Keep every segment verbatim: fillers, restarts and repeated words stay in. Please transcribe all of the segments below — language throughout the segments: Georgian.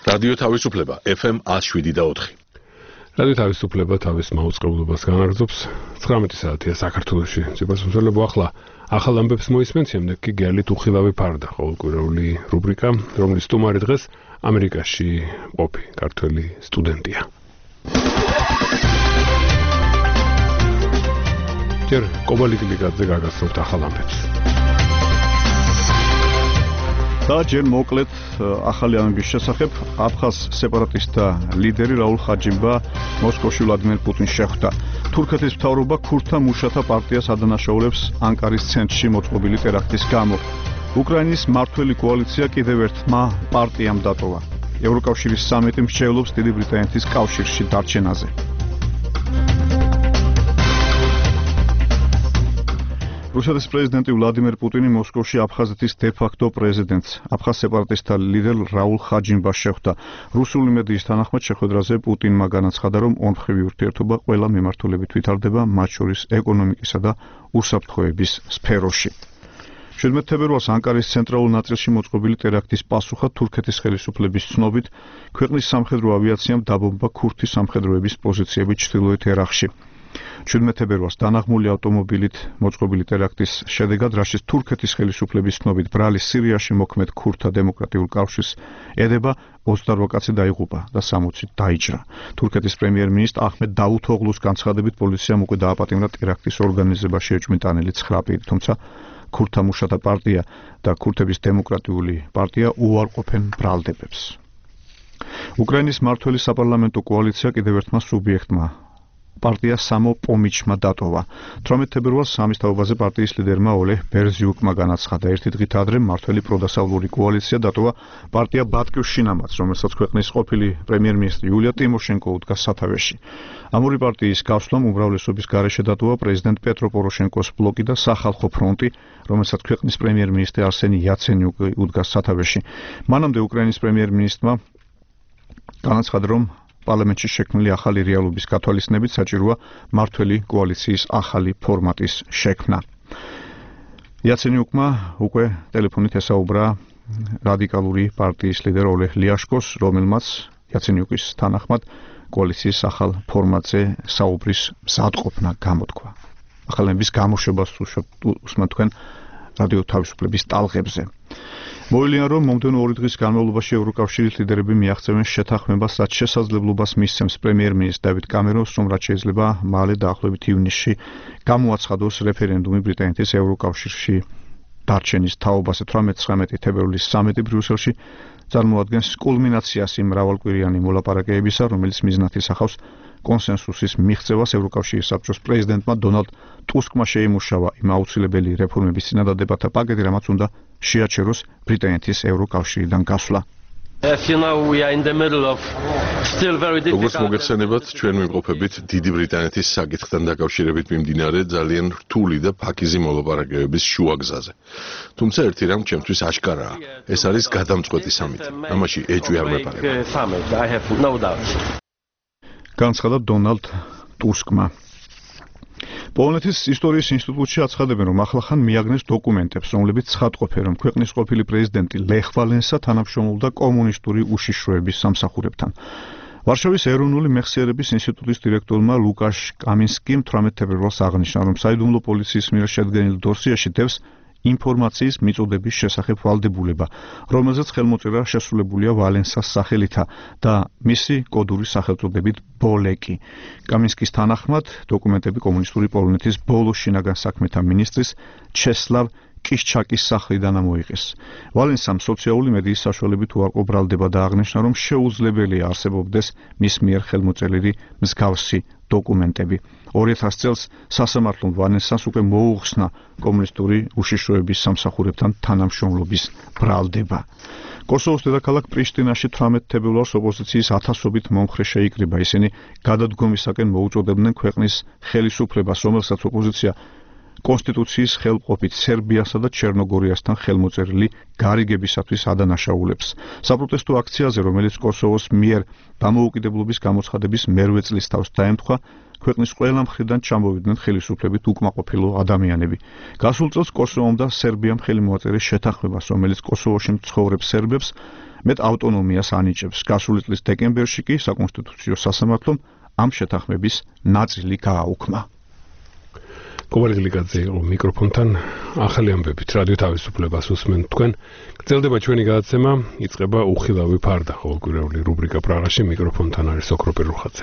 რადიო თავისუფლება ეფ ემ one oh seven და four. რადიო თავისუფლება თავის მაუწყებლობას განაგრძობს. ცხრამეტი საათია საქართველოში. ზეპასუმსერლებო ახლა ახალ ამბებს მოისმენთ, შემდეგ კი გელით უხილავი ფარდა, ყოველკვირეული რუბრიკა, რომლის სტუმარი დღეს ამერიკაში ყოფი ქართველი სტუდენტია. ჯერ კობალიკილიკაძე გაგაცნობთ ახალ ამბებს. და ჯერ მოკლედ ახალი ამბების შესახებ აფხაზ სეპარატისტთა ლიდერი რაულ ხაჯიმბა მოსკოვში ვლადიმერ პუტინს შეხვდა. თურქეთის მთავრობა ქურთთა მუშათა პარტიას ადანაშაულებს ანკარის ცენტრში მოწყობილი ტერაქტის გამო. უკრაინის მმართველი კოალიცია კიდევ ერთმა პარტიამ დატოვა. ევროკავშირის სამიტი მსჯელობს დიდი ბრიტანეთის კავშირში დარჩენაზე. რუსეთის პრეზიდენტი ვლადიმერ პუტინი მოსკოვში აფხაზეთის დე-ფაქტო პრეზიდენტს, აფხაზ სეპარატისტთა ლიდერ რაულ ხაჯიმბას შეხვდა. რუსული მედიის თანახმად შეხვედრაზე პუტინმა განაცხადა, რომ ორმხრივი ურთიერთობა ყველა მიმართულებით ვითარდება, მათ შორის ეკონომიკისა და უსაფრთხოების სფეროში. შვიდმეტ თებერვალს ანკარის ცენტრალურ ნაწილში მოწყობილი ტერაქტის პასუხად თურქეთის ხელისუფლების ცნობით, ქვეყნის სამხედრო ავიაციამ დაბომბა ქურთი სამხედროების პოზიციები ჩრდილოეთ ერაყში. შვიდმეტ თებერვალს დანაღმული ავტომობილით მოწყობილი ტერაქტის შედეგად, რაშიც თურქეთის ხელისუფლების ცნობით ბრალი სირიაში მოქმედ ქურთთა დემოკრატიულ კავშირს ედება, ოცდაოთხ კაცი დაიღუპა და სამოცი დაიჭრა. თურქეთის პრემიერ-მინისტრ აჰმედ დავუთოღლუს განცხადებით, პოლიციამ უკვე დააპატიმრა ტერაქტის ორგანიზებაში ეჭვმიტანილი ცხრა პირი, თუმცა ქურთთა მუშათა პარტია და ქურთების დემოკრატიული პარტია უარყოფენ ბრალდებებს. უკრაინის მმართველი საპარლამენტო კოალიცია კიდევ ერთმა სუბიექტმა პარტია სამოპომიჩმა დატოვა. თვრამეტ თებერვალს სამის თაობაზე პარტიის ლიდერმა ოლეღ ბერზიუკმა განაცხადა. ერთი დღით ადრე მმართველი პროდასავლური კოალიცია დატოვა პარტია ბატკივშინამაც, რომელსაც ქვეყნის ყოფილი პრემიერ-მინისტრი იულია ტიმოშენკო უდგა სათავეში. ამ ორი პარტიის გასვლამ უმრავლესობის გარეშე დატოვა პრეზიდენტ პეტრო პოროშენკოს ბლოკი და სახალხო ფრონტი, რომელსაც ქვეყნის პრემიერ-მინისტრი არსენი იაცენიუკი უდგა სათავეში. მანამდე უკრაინის პრემიერ-მინისტრმა განაცხადა, რომ პარლამენტში შექმნილი ახალი რეალობის გათვალისწინებით საჭიროა მმართველი კოალიციის ახალი ფორმატის შექმნა. იაცენიუკმა უკვე ტელეფონით ესაუბრა რადიკალური პარტიის ლიდერ ოლეღ ლიაშკოს, რომელმაც იაცენიუკის თანახმად კოალიციის ახალ ფორმატზე საუბრის მზადყოფნა გამოთქვა. ახალების გამოშვებას უსმენთ თქვენ რადიო თავისუფლების ტალღებზე. მოვლენია, რომ მომდევნო ორი დღის განმავლობაში ევროკავშირის ლიდერები მიაღწევენ შეთანხმებას, რაც შესაძლებლობას მისცემს პრემიერ-მინისტრ დავიდ კამერონს, რომ რაც შეიძლება მალე დაახლოებით ივნისში გამოაცხადოს რეფერენდუმი ბრიტანეთის ევროკავშირში დარჩენის თაობაზე. თვრამეტი თებერვლის სამიტი ბრიუსელში წარმოადგენს კულმინაციას იმ მრავალკვირიანი მოლაპარაკებისა, რომელიც მიზნად ისახავს კონსენსუსის მიღწევას. ევროკავშირის საბჭოს პრეზიდენტმა დონალდ ტუსკმა შეიმუშავა იმ აუცილებელი რეფორმების წინადადებათა პაკეტი, რამაც უნდა შეაჩეროს ბრიტანეთის ევროკავშირიდან გასვლა. როგორც მოგეხსენებათ, ჩვენ ვიმყოფებით დიდი ბრიტანეთის საკითხთან დაკავშირებით მიმდინარე ძალიან რთული და ფაქიზი მოლაპარაკებების შუაგზაზე. თუმცა ერთი რამ ჩემთვის აშკარაა, ეს არის გადამწყვეტი სამიტი. ამაში ეჭვი არ მეპარება. განცხადა დონალდ ტუსკმა. პოლონეთის ისტორიის ინსტიტუტში აცხადებენ, რომ ახლახან მიაგნეს დოკუმენტებს, რომლებიც ცხადყოფენ, რომ ქვეყნის ყოფილი პრეზიდენტი ლეხ ვალენსა თანამშრომლობდა კომუნისტური უშიშროების სამსახურებთან. ვარშავის ეროვნული მეხსიერების ინსტიტუტის დირექტორმა ლუკაშ კამინსკიმ თვრამეტ თებერვალს აღნიშნა, რომ საიდუმლო პოლიციის მიერ შედგენილ დოსიაში დევს ინფორმაციის მიწოდების შესახებ ვალდებულება, რომელზეც ხელმოწერა შესრულებულია ვალენსას სახელითა და მისი კოდური სახელწოდებით ბოლეკი. კამინსკის თანახმად, დოკუმენტები კომუნისტური პოლონეთის ბოლო შინაგან საქმეთა მინისტრის ჩესლავ კიშჩაკის სახლიდან მოიღეს. ვალენსამ სოციალური მედიის საშუალებით უარყო ბრალდება და აღნიშნა, რომ შეუძლებელია არსებობდეს მის მიერ ხელმოწერილი მსგავსი დოკუმენტები. ორი ათას წელს სასამართლომ ვალენსას უკვე მოუხსნა კომუნისტური უშიშროების სამსახურებთან თანამშრომლობის ბრალდება. კოსოვოს დედაქალაქ პრიშტინაში თვრამეტ თებერვალს ოპოზიციის ათასობით მომხრე შეიკრიბა. ისინი გადადგომისაკენ მოუწოდებდნენ ქვეყნის ხელისუფლებას, რომელსაც ოპოზიცია კონსტიტუციის ხელმყოფით სერბიასა და ჩერნოგორიასთან ხელმოწერილი გარიგებისათვის ადანაშაულებს. საპროტესტო აქციაზე, რომელიც კოსოვოს მიერ დამოუკიდებლობის გამოცხადების მერვე წლის თავს დაემთხვა, ქვეყნის ყველა მხრიდან ჩამოვიდნენ ხელისუფლებით უკმაყოფილო ადამიანები. გასულ წელს კოსოვომ და სერბიამ ხელი მოაწერეს შეთანხმებას, რომელიც კოსოვოში მცხოვრებ სერბებს მეტ ავტონომიას ანიჭებს. გასული წლის დეკემბერში კი საკონსტიტუციო სასამართლომ ამ შეთანხმების ნაწილი გააუქმა. კობალე გლიკაძე იყო მიკროფონთან. ახალი ამბებით რადიო თავისუფლებას უსმენთ თქვენ. გრძელდება ჩვენი გადაცემა, იწყება უხილავი ფარდა, ყოველკვირეული რუბრიკა პრაღაში. მიკროფონთან არის ოქრო პერუხაძე.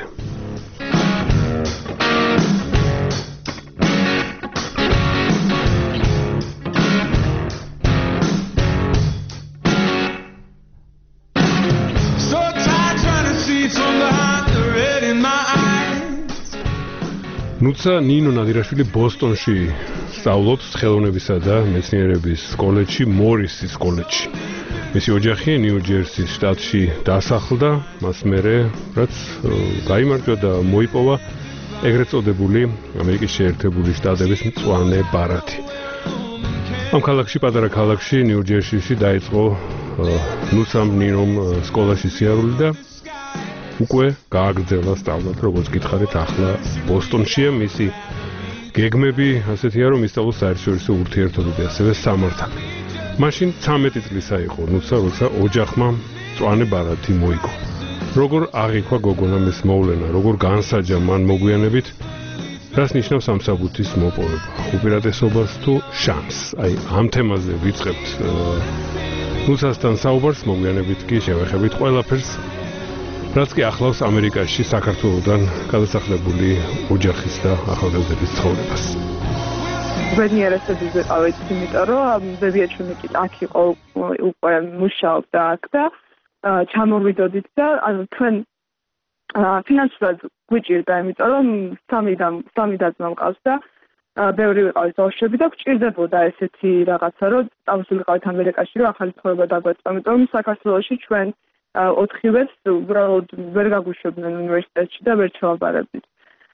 ნუცა ნინო ნადირაშვილი ბოსტონში სწავლობს ხელოვნებისა და მეცნიერების კოლეჯში, მორისის კოლეჯში. მისი ოჯახი ნიუ-ჯერსის შტატში დასახლდა, მას მერე რაც გაიმარჯვა და მოიპოვა ეგრეთ წოდებული ამერიკის შეერთებული შტატების მწვანე ბარათი. ამ ქალაქში, პატარა ქალაქში, ნიუ-ჯერსიში დაიწყო ნუცამ ნინომ სკოლაში სიარული და უკვე გააგრძელა სწავლა, როგორც გითხარით, ახლა ბოსტონშია. მისი გეგმები ასეთია, რომ ისწავლოს საერთაშორისო ურთიერთობები, ასევე სამართალი. მაშინ ცამეტი წლისა იყო ნუცა, როცა ოჯახმა მწვანე ბარათი მოიგო. როგორ აღიქვა გოგონამ ეს მოვლენა, როგორ განსაჯა მან მოგვიანებით, რას ნიშნავს სამსაბუთის მოპოვება, უპირატესობას თუ შანსს. აი, ამ თემაზე ვიწყებთ ნუცასთან საუბარს, მოგვიანებით კი შევეხებით ყველაფერს, რაც კი ახლავს ამერიკაში საქართველოდან გადასახლებული ოჯახის და ახალგაზრდების ცხოვრებას. ბედნიერებები ვიყავით, იმიტომ რომ ბებიაჩემი კი აქ იყო, უკვე მუშაობდა აქ და ჩამოვიდოდით და ანუ თქვენ ფინანსურად გვიჭირდა, იმიტომ რომ სამი და სამი და-ძმა მყავს და ბევრი ვიყავით ბავშვები და გვჭირდებოდა ესეთი რაღაცა, რომ წავსულიყავით ამერიკაში, რომ ახალი ცხოვრება დაგვეწყო, იმიტომ რომ საქართველოში ჩვენ ოთხივეს უბრალოდ ვერ გაგვიშვებდნენ უნივერსიტეტში და ვერ ჩავაბარებდით.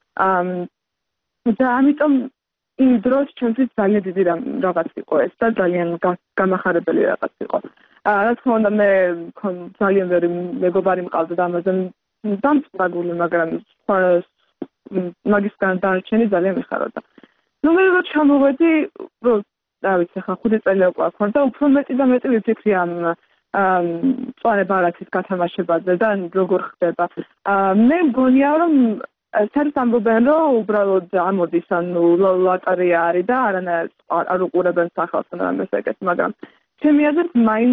და ამიტომ იმ დროს ჩვენთვის ძალიან დიდი რაღაც იყო ეს და ძალიან გამახარებელი რაღაც იყო. რა თქმა უნდა, მე ძალიან ბევრი მეგობარი მყავდა და ამაზე დამწმაგული, მაგრამ მაგისგან დარჩენი ძალიან მიხაროდა. ნუ მე რო ჩამოვედი, რო რა ვიცი, ხა ხუთი წელი უკვე აქ ვარ და უფრო მეტი და მეტი ვიფიქრი ამ მწვანე ბარათის გათამაშებაზე და როგორ ხდება. მე მგონია, რომ საერთოდ ამბობენ, რომ უბრალოდ ამოდის, ანუ ლოტარია არის და არანაირად არ უყურებენ სახელს ან ამას ეგეთ, მაგრამ ჩემი აზრით მაინც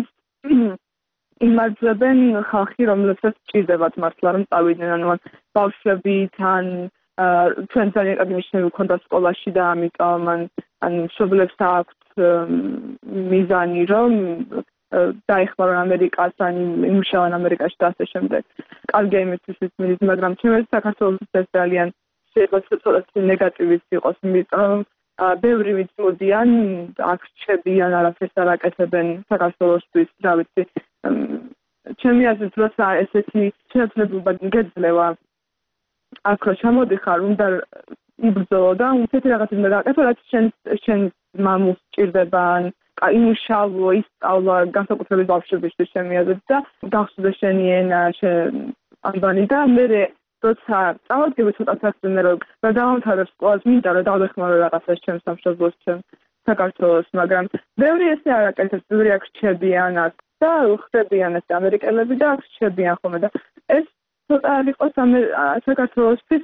იმარჯვებენ ხალხი, რომელსაც ჭირდებათ მართლა რომ წავიდნენ, ანუ ბავშვები თან ჩვენ ძალიან კარგი ნიშნები გვქონდა სკოლაში და ამიტომ ან მშობლებს აქვთ მიზანი, რომ დაეხმარონ ამერიკას, ან იმუშაონ ამერიკაში და ასე შემდეგ. კარგია იმისთვის ვიცით, მაგრამ ჩემს საქართველოს ეს ძალიან შეიძლება ნეგატივის იყოს, იმიტომ რომ ბევრი მიწოდიან, აქ რჩებიან, არაფერს არ აკეთებენ საქართველოსთვის, რა ვიცი. ჩემი აზრით, როცა ესეთი შეცვლილობა გეძლევა, აქ რო ჩამოდიხარ, უნდა იბრძოლო და ისეთი რაღაცა უნდა გააკეთო, რაც შენ მამულს ჭირდება, იმუშავო, ისწავლა განსაკუთრებით ბავშვებისთვის ჩემი აზრით და გახსოვდეს შენი ენა, ანბანი და მე როცა წავადგები ცოტა საქმე რომ დავამთავრებ სკოლას, მინდა რომ დავეხმარო რაღაცას ჩემს სამშობლოს, ჩემს საქართველოს, მაგრამ ბევრი ესე არ აკეთებს, ბევრი აქ რჩებიან აქ და ხდებიან ეს ამერიკელები და აქ რჩებიან ხოლმე და ეს ცოტა არ იყოს საქართველოსთვის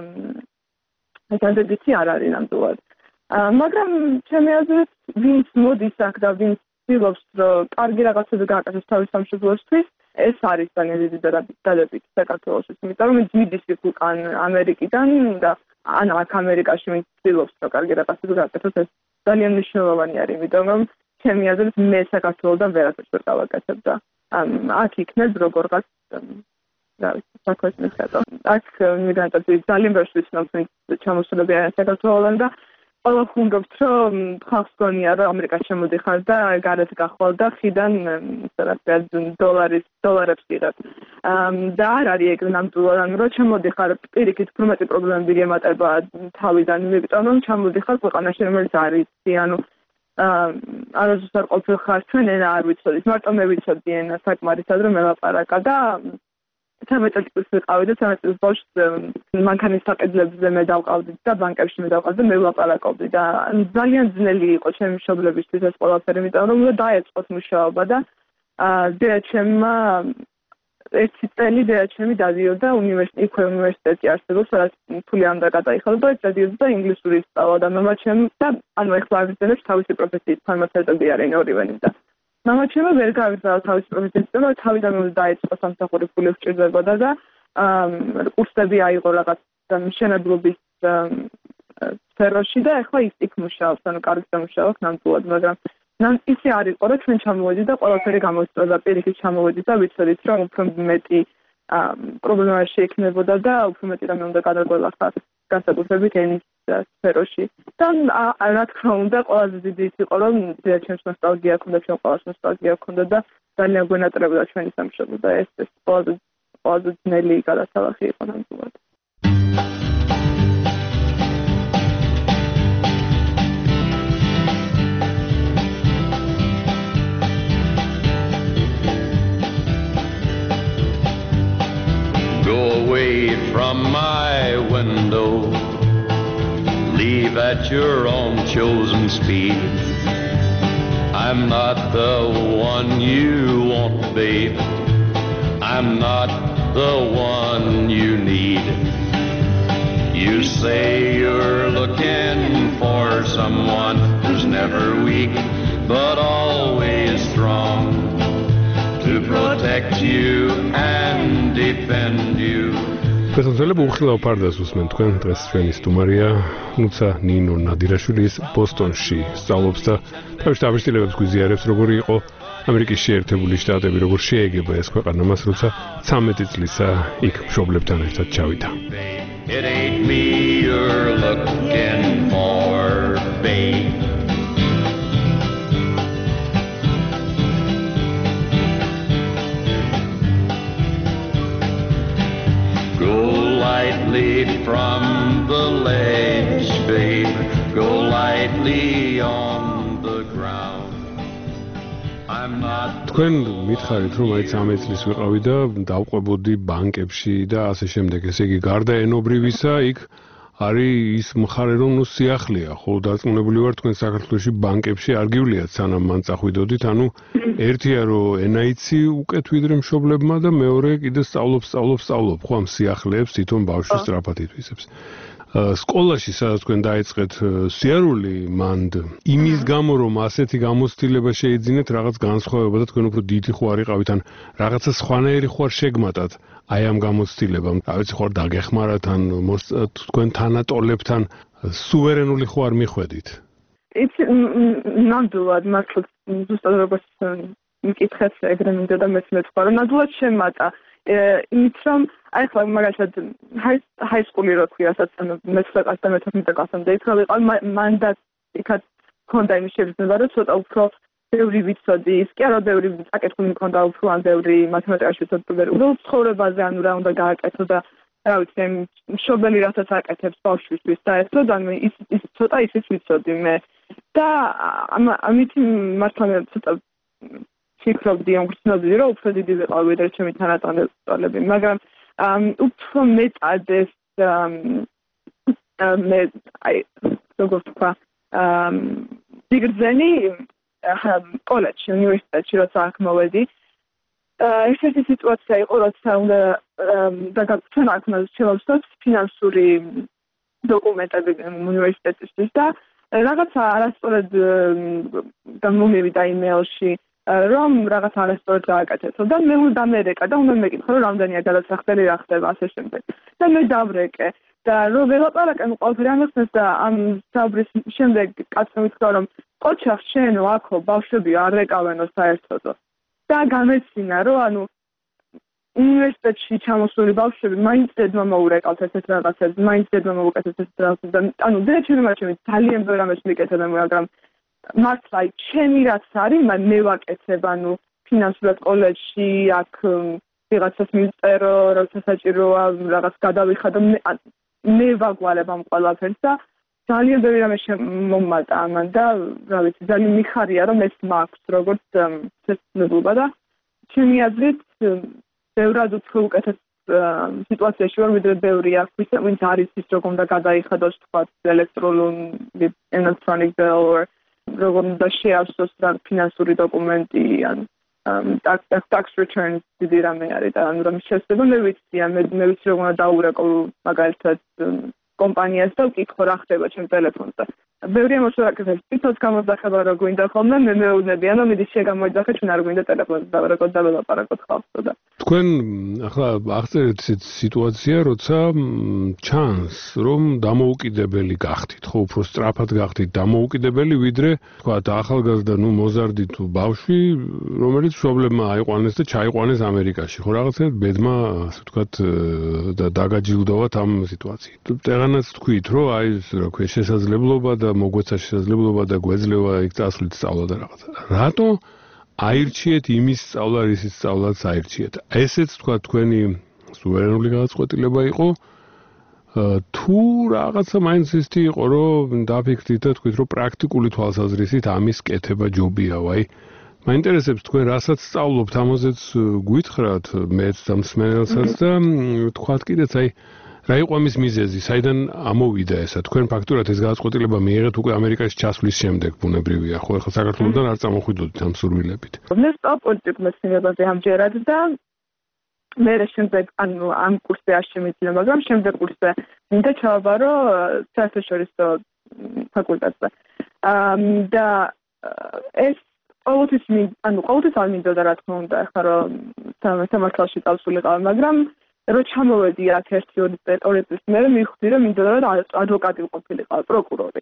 დადებითი არ არის ნამდვილად. მაგრამ ჩემი აზრით, ვინც მოდის აქ და ვინც ცდილობს, რომ კარგი რაღაცები გააკეთოს თავის სამშობლოსთვის, ეს არის ძალიან დიდი დადებითი საქართველოსთვის, იმიტომ რომ მიდის იქ უკან ამერიკიდან და ან აქ ამერიკაში ვინც ცდილობს, რომ კარგი რაღაცები გააკეთოს, ეს ძალიან მნიშვნელოვანი არის, იმიტომ რომ ჩემი აზრით, მე საქართველოდან ვერაფერს ვერ გავაკეთებ და აქ იქნებ როგორღაც რა ვიცი, საქმეს მისცემ. აქ მიგრანტები ძალიან ბევრს ვიცნობ, ვინც ჩამოსულებიან საქართველოდან და ყველა ხუნდობთ, რომ ხალხს გონია, რომ ამერიკაში შემოდიხარ და გარეთ გახვალ და ხიდან დოლარის დოლარებს იღებ. და არ არის ეგ ნამდვილად, ანუ რომ შემოდიხარ პირიქით უფრო მეტი პრობლემები ემატება თავიდან, იმიტომ რომ ჩამოდიხარ ქვეყანაში, რომელიც არის, ანუ არასდროს არ ყოფილხარ, ჩვენ ენა არ ვიცოდით, მარტო მე ვიცოდი ენა საკმარისად რომ ელაპარაკა და თერთმეტ წელს ვიყავი და თერთმეტ წელს ბავშვს მანქანის საყიდლებზე მე დავყავდით და ბანკებში მე დავყავდი და მე ვლაპარაკობდი და ძალიან ძნელი იყო ჩემი მშობლებისთვის ეს ყველაფერი, იმიტომ რომ უნდა დაეწყოთ მუშაობა და დედაჩემმა ერთი წელი დედაჩემი დადიოდა უნივერსიტეტი, იქვე უნივერსიტეტი არსებობს, სადაც ფული არ უნდა გადაიხადო და დადიოდა და ინგლისური ისწავლა და მამაჩემ და ანუ ეხლა აღიძენებს თავისი პროფესიის ფარმაცევტები არიან ორივენი და მამაჩემი ვერ გავიგზავნა თავის პროფესიას და თავიდანვე დაიწყო სამსახური ფული სჭირდებოდა და კურსები აიღო რაღაც მშენებლობის სფეროში და ეხლა ის იქ მუშაობს, ანუ კარგი მუშაობს ნამდვილად, მაგრამ ნან ისე არ იყო, რომ ჩვენ ჩამოვედით და ყველაფერი გამოსწორდა, პირიქით ჩამოვედით და ვიცოდით, რომ უფრო მეტი პრობლემა შეექმნებოდა და უფრო მეტი რამე უნდა გადაგველახა განსაკუთრებით ენის სფეროში. და რა თქმა უნდა, ყველაზე დიდი ის იყო, რომ ჩემს ნოსტალგია ჰქონდა, ჩვენ ყველას ნოსტალგია ჰქონდა და ძალიან გვენატრებოდა ჩვენი სამშობლო და ეს ეს ყველაზე ყველაზე ძნელი გადასალახი იყო ნამდვილად. Go away from my window, leave at your own chosen speed. I'm not the one you want, babe. I'm not the one you need. You say you're looking for someone who's never weak, but always strong, to protect you and defend you. ფეხბურთელები უხილავ ფარდას უსმენ თქვენ დღეს ჩვენი სტუმარია ნუცა ნინო ნადირაშვილი ის ბოსტონში სწავლობს და თავის დაბეჭდილებებს გვიზიარებს როგორი იყო ამერიკის შეერთებული შტატები როგორ შეეგება ეს ქვეყანა მას როცა ცამეტი წლისა იქ მშობლებთან ერთად ჩავიდა. It ain't me you're looking for, babe. Go lightly from the ledge, babe. Go lightly on the ground. I'm not. თქვენ მითხარით რომ აი ცამეტ წლის ვიყავი და დავყვებოდი ბანკებში და ასე შემდეგ. ესე იგი გარდა ენობრივისა იქ არის ის მხარე რომ ნუ სიახლეა, ხოლო დარწმუნებული ვარ თქვენ საქართველოში ბანკებში არ გივლიათ სანამ მან წახვიდოდით, ანუ ერთია რომ ენაიცი უკეთ ვიდრე მშობლებმა და მეორე კიდე სწავლობს, სწავლობს, სწავლობ, ხო ამ სიახლეებს თვითონ ბავშვი სწრაფად ითვისებს. სკოლაში სადაც თქვენ დაიწყეთ სიარული მანდ იმის გამო რომ ასეთი გამოცდილება შეიძინეთ რაღაც განსხვავება და თქვენ უფრო დიდი ხო არ იყავით ან რაღაცა სხვანაირი ხო არ შეგმატათ აი ამ გამოცდილებამ რა ვიცი ხო არ დაგეხმარათ ან თქვენ თანატოლებთან სუვერენული ხო არ მიხვედით იცი ნამდვილად მართლა ზუსტად როგორც მიკითხეთ ეგრე მინდა და მეც მეთქვა რომ ნამდვილად შემატა იმით რომ აი ხო მაგალითად ჰაი სკული რო თქვია საცანო მეცხრე კლასს და მეთორმეტე კლასამდე იქ ვიყავ მანდაც იქაც ქონდა იმის შეგრძნება რომ ცოტა უფრო ბევრი ვიცოდი ის კი არა ბევრი საკითხი მქონდა უფრო ან ბევრი მათემატიკაში ვიცოდი უბრალოდ ცხოვრებაზე ანუ რა უნდა გააკეთო და რა ვიცი მშობელი რასაც აკეთებს ბავშვისთვის და ეს და ის ის ცოტა ისიც ვიცოდი მე და ამით მართლა ცოტა ფიქრობდი ამ გრძნობდი რომ უფრო დიდი ვიყავ ვიდრე ჩემი თანატოლები მაგრამ უფრო მეტად ეს მე აი როგორ თქვა სიგრძენი კოლეჯში უნივერსიტეტში როცა აქ მოვედი ესეთი სიტუაცია იყო როცა უნდა დაგაგცემა აქ შევალსოთ ფინანსური დოკუმენტები უნივერსიტეტისთვის და რაღაცა არასწორად გამომივიდა იმეილში რომ რაღაც არასწორად გააკეთებო და მე უნდა დამერეკა და უნდა მეკითხა რომ რამდენია გადასახდელი რა ხდება ასე შემდეგ და მე დავრეკე და რომ ველაპარაკე ყველაფერი ამხსნეს და ამ საბრის შემდეგ კაცმა მითხრა რომ ყოჩახ შენო აქო ბავშვები არ ეკავენო საერთოდო და გამეცინა რომ ანუ უნივერსიტეტში ჩამოსული ბავშვები მაინც დედმა მოურეკავთ ესეთ რაღაცებს, მაინც დედმა მოუკეთეს ესეთ რაღაცებს და ანუ დედაჩემი ძალიან ბევრ ამას მიკეთებენ, მაგრამ მართლა ჩემი რაც არის, მე ვაკეთებ, ანუ ფინანსურად კოლეჯში აქ ვიღაცას მივწერო, როცა საჭიროა რაღაც გადავიხადო, მე ვაგვალებ ამ ყველაფერს და ძალიან ბევრი რამე მომმატა ამან და რა ვიცი, ძალიან მიხარია რომ ეს მაქვს როგორც ცნობილობა და ჩემი აზრით ბევრად უფრო უკეთეს სიტუაციაში ვარ, ვიდრე ბევრი აქ, ვინც არის ის როგორ უნდა გადაიხადოს თქვა ელექტრონული electronic bill, როგორ უნდა შეავსოს ფინანსური დოკუმენტი ან tax tax returns დიდი რამე არის და ანუ რომ შესაძლოა მე ვიცი, მე ვიცი როგორ უნდა დაურეკო მაგალითად კომპანიას და ვკითხო რა ხდება ჩემ ტელეფონზე. ბევრი ამოსაკეთებს, თვითონ გამოძახება რა გვინდა ხოლმე, მე მეუბნები, ანუ მიდი შეგამოიძახე, ჩვენ არ გვინდა ტელეფონზე დავარეკოთ და ველაპარაკოთ ხალხსო და. თქვენ ახლა აღწერეთ სიტუაცია, როცა ჩანს, რომ დამოუკიდებელი გახდით, ხო, უფრო სწრაფად გახდით დამოუკიდებელი, ვიდრე, თქვა, ახალგაზრდა, ნუ მოზარდი თუ ბავშვი, რომელიც მშობლებმა აიყვანეს და ჩაიყვანეს ამერიკაში, ხო, რაღაცა ბედმა, ასე ვთქვათ, და დაგაჯილდოვათ ამ სიტუაციით. ეგანაც თქვით, რომ აი ეს რა ქვია, შესაძლებლობა და მოგვეცა შესაძლებლობა და გვეძლევა იქ წასვლით სწავლა და რაღაცა. რატო აირჩიეთ იმის სწავლა, რისის სწავლაც აირჩიეთ? ესეც თქვა თქვენი სუვერენული გადაწყვეტილება იყო თუ რაღაცა მაინც ისეთი იყო, რომ დაფიქრდით და თქვით, რომ პრაქტიკული თვალსაზრისით ამის კეთება ჯობია, ვაი. მაინტერესებს თქვენ რასაც სწავლობთ, ამაზეც გვითხრათ მეც და მსმენელსაც და თქვათ კიდეც აი რა იყო ამის მიზეზი, საიდან ამოვიდა ესა? თქვენ ფაქტურად ეს გადაწყვეტილება მიიღეთ უკვე ამერიკაში ჩასვლის შემდეგ, ბუნებრივია, ხო, ახლა საქართველოსთან არ წამოხვიდოდით ამ სურვილებით. მე პოლიტიკურ მეცნიერებაზე ამჯერად და მე შემდეგ ანუ ამ კურსზე არ შემიძლია, მაგრამ შემდეგ კურსზე მინდა ჩავაბარო საერთაშორისო ფაკულტეტზე. და ეს ყოველთვის ანუ ყოველთვის არ მინდოდა რა თქმა უნდა, ახლა რომ სამართალში წავსულიყავ, მაგრამ რო ჩამოვედი აქ ერთი ორი წლის მერე მივხვდი რომ მინდოდა რომ ადვოკატი ვყოფილიყავ, პროკურორი.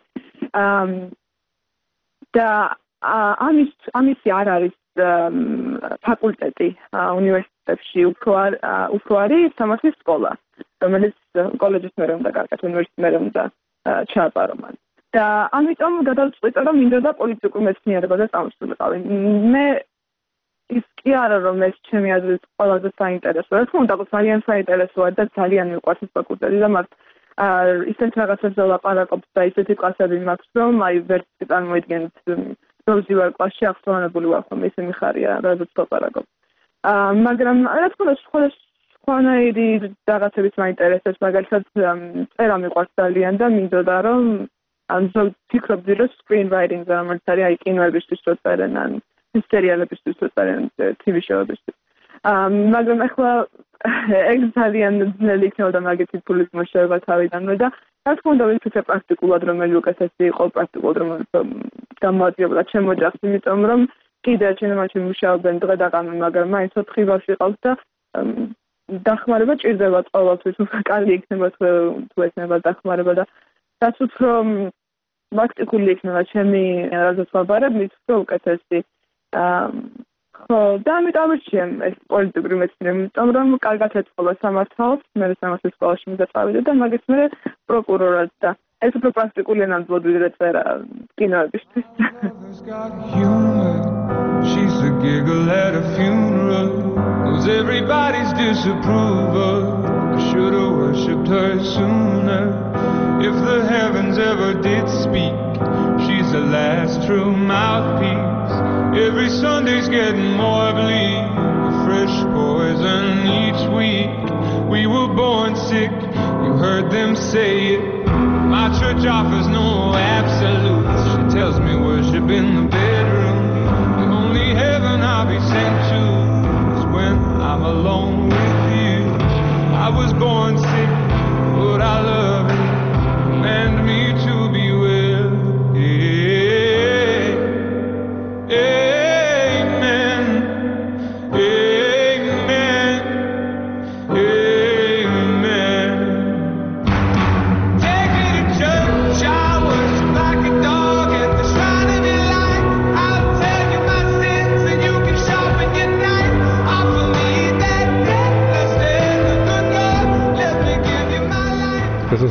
და ამის ამისი არ არის ფაკულტეტი უნივერსიტეტში, უფრო უფრო არის სამართლის სკოლა, რომელიც კოლეჯის მერე უნდა გაკეთო, უნივერსიტეტის მერე უნდა ჩააბარო მან. და ამიტომ გადავწყვიტე რომ მინდოდა პოლიტიკურ მეცნიერებაზე წავსულიყავი. მე ის კი არა რომ ეს ჩემი აზრით ყველაზე საინტერესოა, რა თქმა უნდა, ძალიან საინტერესოა და ძალიან მიყვარს ეს ფაკულტეტი და მართ ისეთ რაღაცებზე ვლაპარაკობ და ისეთი კლასები მაქვს, რომ აი ვერც წარმოიდგენთ როზი ვარ კლასში აღსვანებული ვარ ხოლმე, ისე მიხარია, რაზეც ვლაპარაკობ. მაგრამ რა თქმა უნდა, სხვა სხვანაირი რაღაცებიც მაინტერესებს, მაგალითად წერა მიყვარს ძალიან და მინდოდა რომ ან ვფიქრობდი რომ screen writing-ზე რომელიც არის აი კინოებისთვის რო წერენ ან სერიალებისთვის წერენ ტივი შოუებისთვის. მაგრამ ახლა ეგ ძალიან ძნელი იქნებოდა მაგითი ფულის მოშოება თავიდანვე და რა თქმა უნდა ვიცით პრაქტიკულად რომელი უკეთესი იყო, პრაქტიკულად რომელიც გამოაძიებდა ჩემ ოჯახს, იმიტომ რომ კიდე ჩემში მუშაობენ დღე და ღამე, მაგრამ მაინც ოთხი ბავშვი ყავს და დახმარება ჭირდება ყოველთვის, კარგი იქნება თუ ეცნება დახმარება და რაც უფრო პრაქტიკული იქნება ჩემი რაზეც ვაბარებ, მით უფრო უკეთესი. ხო, და ამიტომ ამერჩიემ ეს პოლიტიკური მეცნიერება, იმიტომ რომ კარგად ეწყობა სამართალს, მე სამართლის სკოლაში მიდაწავიდე და მაგის მერე პროკურორად და ეს უფრო პრაქტიკულია ნამდვილად ვიდრე წერა კინოებისთვის. She's a giggle at a funeral, knows everybody's disapproval. I should have worshipped her sooner. If the heavens ever did speak, she's the last true mouthpiece. Every Sunday's getting more bleak, a fresh poison each week. We were born sick, you heard them say it. My church offers no absolutes. She tells me worship in the bedroom. The only heaven I'll be sent to is when I'm alone with you. I was born sick, but I love it. Command me to be well. Yeah. Amen. Amen. Amen. Take me to church. I worship like a dog at the shrine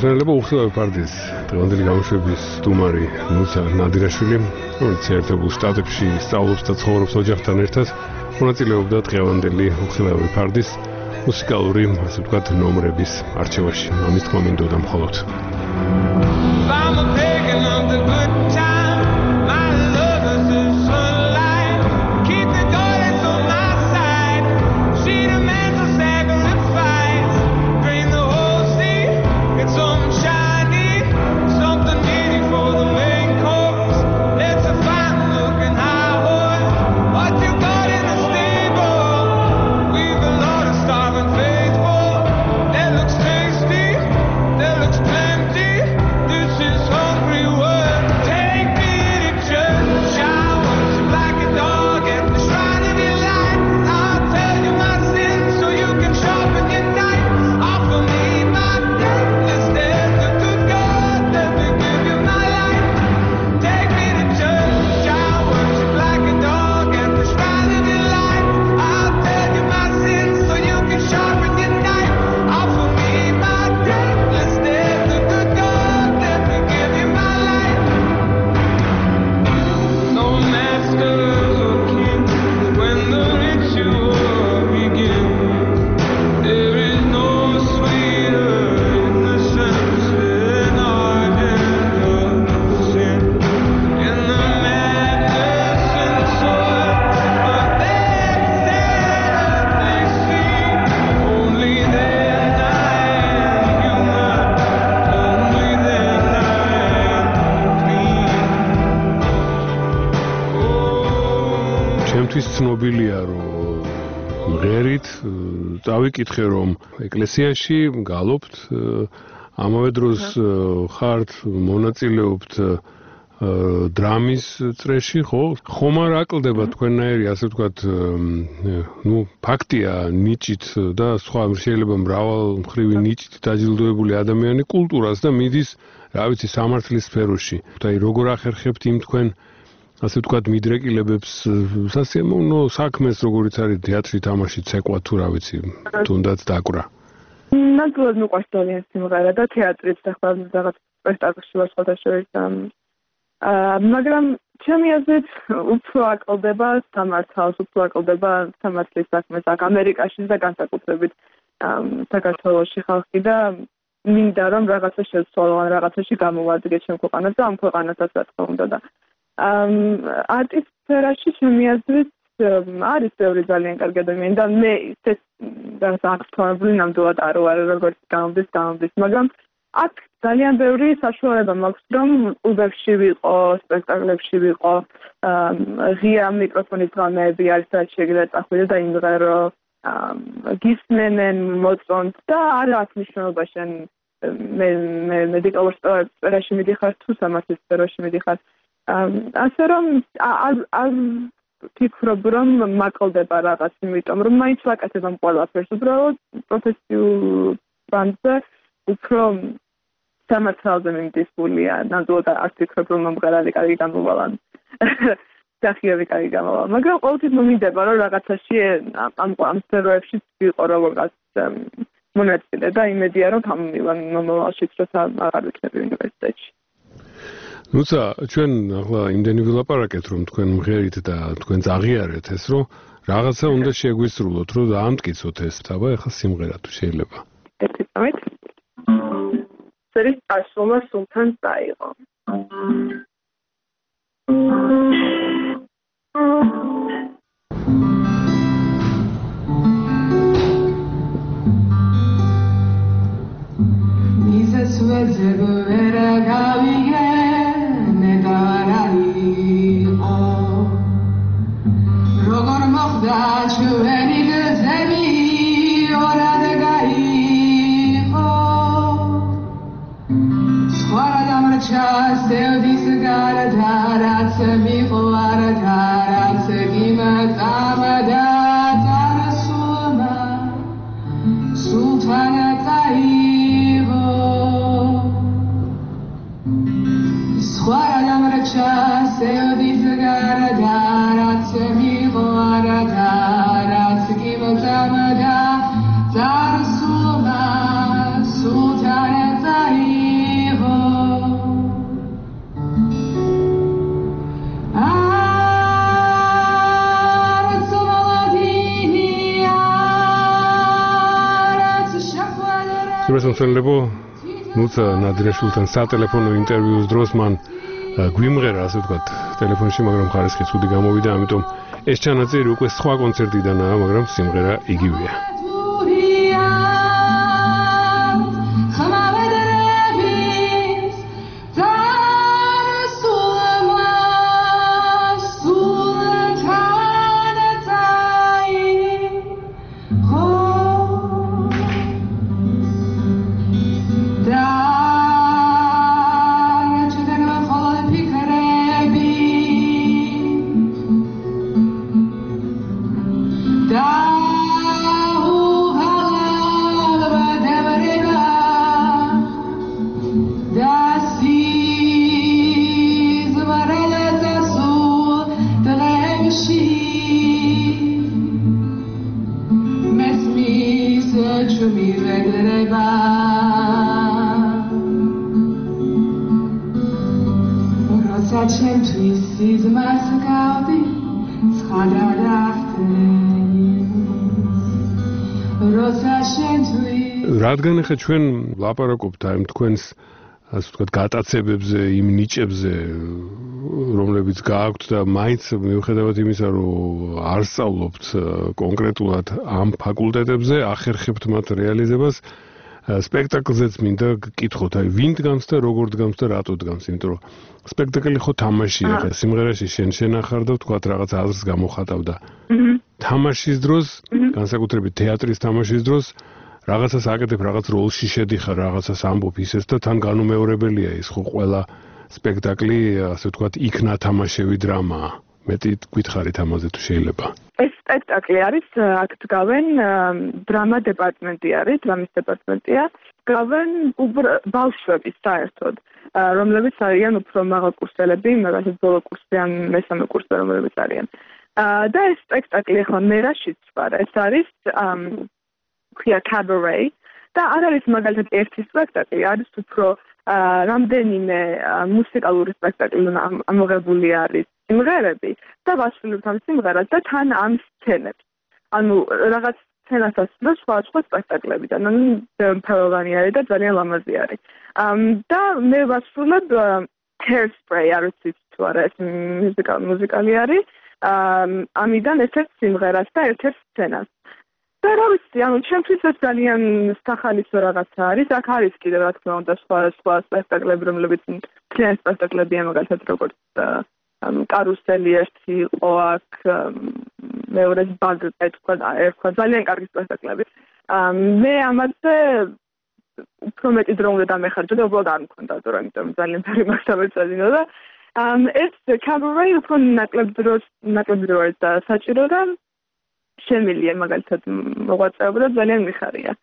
მოსმენელებო უხილავი პარტიის დღევანდელი გამოშვების სტუმარი ნუცა ნადირაშვილი, რომელიც შეერთებულ შტატებში სწავლობს და ცხოვრობს ოჯახთან ერთად, მონაწილეობდა დღევანდელი უხილავი პარტიის მუსიკალური, ასე ვთქვათ, ნომრების არჩევაში. ამის თქმა მინდოდა მხოლოდ. ცნობილია რომ ღერით წავიკითხე რომ ეკლესიაში გალობთ ამავე დროს ხართ მონაწილეობთ დრამის წრეში ხო ხომ არ აკლდება თქვენნაირი ასე ვთქვათ ნუ ფაქტია ნიჭით და სხვა შეიძლება მრავალმხრივი ნიჭით დაჯილდოებული ადამიანი კულტურას და მიდის რა ვიცი სამართლის სფეროში და როგორ ახერხებთ იმ თქვენ ასე ვთქვათ მიდრეკილებებს სასიამოვნო საქმეს როგორიც არის თეატრი თამაში ცეკვა თუ რა ვიცი თუნდაც დაკვრა ნამდვილად მიყვარს ძალიან სიმღერა და თეატრიც და ხვალ რაღაც სპექტაკლში ვარ სხვათა შორის მაგრამ ჩემი აზრით უფრო აკლდება სამართალს უფრო აკლდება სამართლის საქმეს აქ ამერიკაში და განსაკუთრებით საქართველოში ხალხი და მინდა რომ რაღაცა შევცვალო ან რაღაცაში გამოვადგე ჩემ ქვეყანას და ამ ქვეყანასაც რა თქმა უნდა და არტის სფეროში ჩემი აზრით არის ბევრი ძალიან კარგი ადამიანი და მე ეს რაღაც აქტუალური ნამდვილად არ ვარ როგორც გამომდის გამომდის მაგრამ აქ ძალიან ბევრი საშუალება მაქვს რომ კლუბებში ვიყო, სპექტაკლებში ვიყო, ღია მიკროფონის ღამეები არის რაც შეგიძლიათ წახვიდე და იმღერო, გისმენენ, მოწონთ და არ აქვს მნიშვნელობა შენ მე მე მედიკალურ სფეროში მიდიხარ თუ სამართლის სფეროში მიდიხარ. ასე რომ არ არ ფიქრობ რომ მაკლდება რაღაც იმიტომ რომ მაინც ვაკეთებ ამ ყველაფერს უბრალოდ პროფესიულ ბანზე უფრო სამართალზე მიმდისულია ნამდვილად არ ფიქრობ რომ მომღერალი კარგი გამოვალან სახიობი კარგი გამოვალ მაგრამ ყოველთვის მომინდება რომ რაღაცაში ამ ამ სფეროებში ვიყო როგორც მონაწილე და იმედია რომ თამილან მომავალში როცა აღარ ვიქნები უნივერსიტეტში ნუცა ჩვენ ახლა იმდენი ვილაპარაკეთ რომ თქვენ მღერით და თქვენ წაღიარეთ ეს რომ რაღაცა უნდა შეგვისრულოთ რომ დაამტკიცოთ ეს თაბა ეხლა სიმღერა თუ შეიძლება ერთი წამით სერის ასომა სულთან წაიღო მიზეს ვეძებ ვერა გავიგე როგორ მოხდა ჩვენი გზები ორად გაიყო სხვა დამრჩა სევდის გარდა რაც მიყვარდა რაც გიმაწამდა წარსულმა სულთანა წაიღო სხვა დამრჩა სევდის გარდა რაც მიყვარდა რაც გიმაწამდა წარსულმა სულთანა წაიღო გასამცველებო ნუცა ნადირაშვილთან სატელეფონო ინტერვიუს დროს მან გვიმღერა ასე ვთქვათ ტელეფონში, მაგრამ ხარისხი ცუდი გამოვიდა, ამიტომ ეს ჩანაწერი უკვე სხვა კონცერტიდანაა, მაგრამ სიმღერა იგივეა. რადგან ახლა ჩვენ ვლაპარაკობთ აი თქვენს ასე ვთქვათ გატაცებებზე, იმ ნიჭებზე, რომლებიც გააქვთ და მაინც მიუხედავად იმისა, რომ არ სწავლობთ კონკრეტულად ამ ფაკულტეტებზე, ახერხებთ მათ რეალიზებას, სპექტაკლზეც მინდა გკითხოთ, აი ვინ დგამს და როგორ დგამს და რატო დგამს, იმიტომ რომ სპექტაკლი ხო თამაშია, ხა სიმღერაში შენ შენახარ და ვთქვათ რაღაც აზრს გამოხატავ და თამაშის დროს, განსაკუთრებით თეატრის თამაშის დროს რაღაცას აკეთებ, რაღაც როლში შედიხარ, რაღაცას ამბობ ისეს და თან განუმეორებელია ის ხო ყველა სპექტაკლი, ასე ვთქვათ, იქნა თამაშები დრამაა. მეტი გითხარით ამაზე თუ შეიძლება. ეს სპექტაკლი არის, აქ დგავენ დრამა დეპარტამენტი არის, დრამის დეპარტამენტია, დგავენ ბავშვები საერთოდ, რომლებიც არიან უფრო მაღალკურსელები, მაგალითად ბოლო კურსზე ან მესამე კურსზე რომლებიც არიან. და ეს სპექტაკლი ახლა მე რაშიც ვარ, ეს არის ქვია cabaret და არ არის მაგალითად ერთი სპექტაკლი, არის უფრო რამდენიმე მუსიკალური სპექტაკლი ამოღებული არის სიმღერები და ვასრულებთ ამ სიმღერას და თან ამ სცენებს. ანუ რაღაც სცენას ასრულებს სხვა სხვა სპექტაკლებიდან, ანუ მრავალფეროვანი არის და ძალიან ლამაზი არის. და მე ვასრულებ Hairspray, არ ვიცი თუ არა ეს მუსიკალი არის, ამიდან ერთ-ერთ სიმღერას და ერთ-ერთ სცენას. და რა ვიცი, ანუ ჩემთვის ეს ძალიან სახალისო რაღაცა არის. აქ არის კიდევ რა თქმა უნდა სხვა სხვა სპექტაკლები, რომლებიც ძალიან სპექტაკლებია, მაგალითად როგორც კარუსელი ერთი იყო აქ, მეორე ბაგ ეთქვა და ერქვა, ძალიან კარგი სპექტაკლები. მე ამაზე უფრო მეტი დრო უნდა დამეხარჯო და უბრალოდ არ მქონდა დრო, იმიტომ ძალიან ფერი მაგდა მეწადინო და ეს cabaret უფრო ნაკლებ დროს ნაკლებ დრო არის და საჭირო და შემილია მაგალითად მოღვაწეობა და ძალიან მიხარია.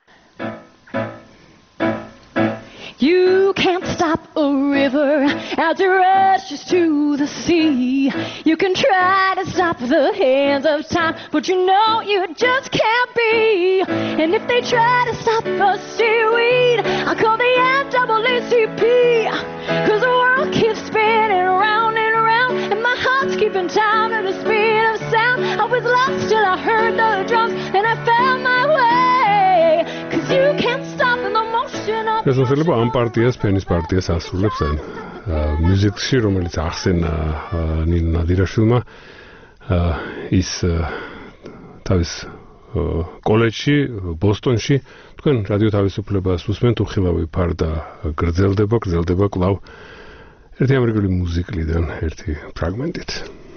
You can't stop a river as it rushes to the sea. You can try to stop the hands of time, but you know you just can't be. And if they try to stop the seaweed, I call the N double A C P. Cause the world keeps spinning around and around, and my heart's keeping time to the speed of sound. I was lost till I heard the drums, and I found my way. Cause you can't stop the motion of ეს შეიძლება ამ პარტიას, ფენის პარტიას ასრულებს აი მუსიკში, რომელიც ახსენა ნინო ნადირაშვილმა ის თავის კოლეჯში, ბოსტონში, თქვენ რადიო თავისუფლებას უსმენთ, უხილავი ფარდა გრძელდება, გრძელდება კვლავ ერთი ამერიკული მუსიკლიდან ერთი ფრაგმენტით.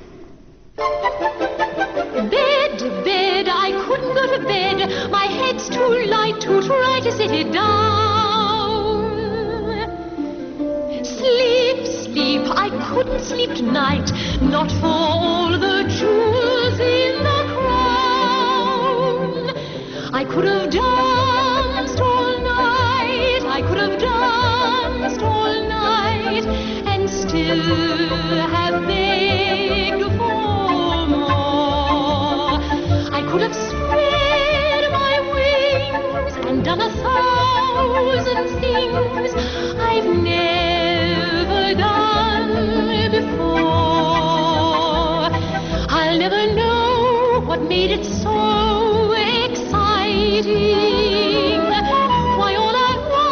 Bed, bed, I couldn't go to bed. My head's too light to try to sit it down. Sleep, sleep, I couldn't sleep tonight, not for all the jewels in the crown. I could have danced all night, I could have danced all night, and still have begged for more. I could have spread my wings and done a thousand things I've never done before. I'll never know what made it so exciting. Why all I want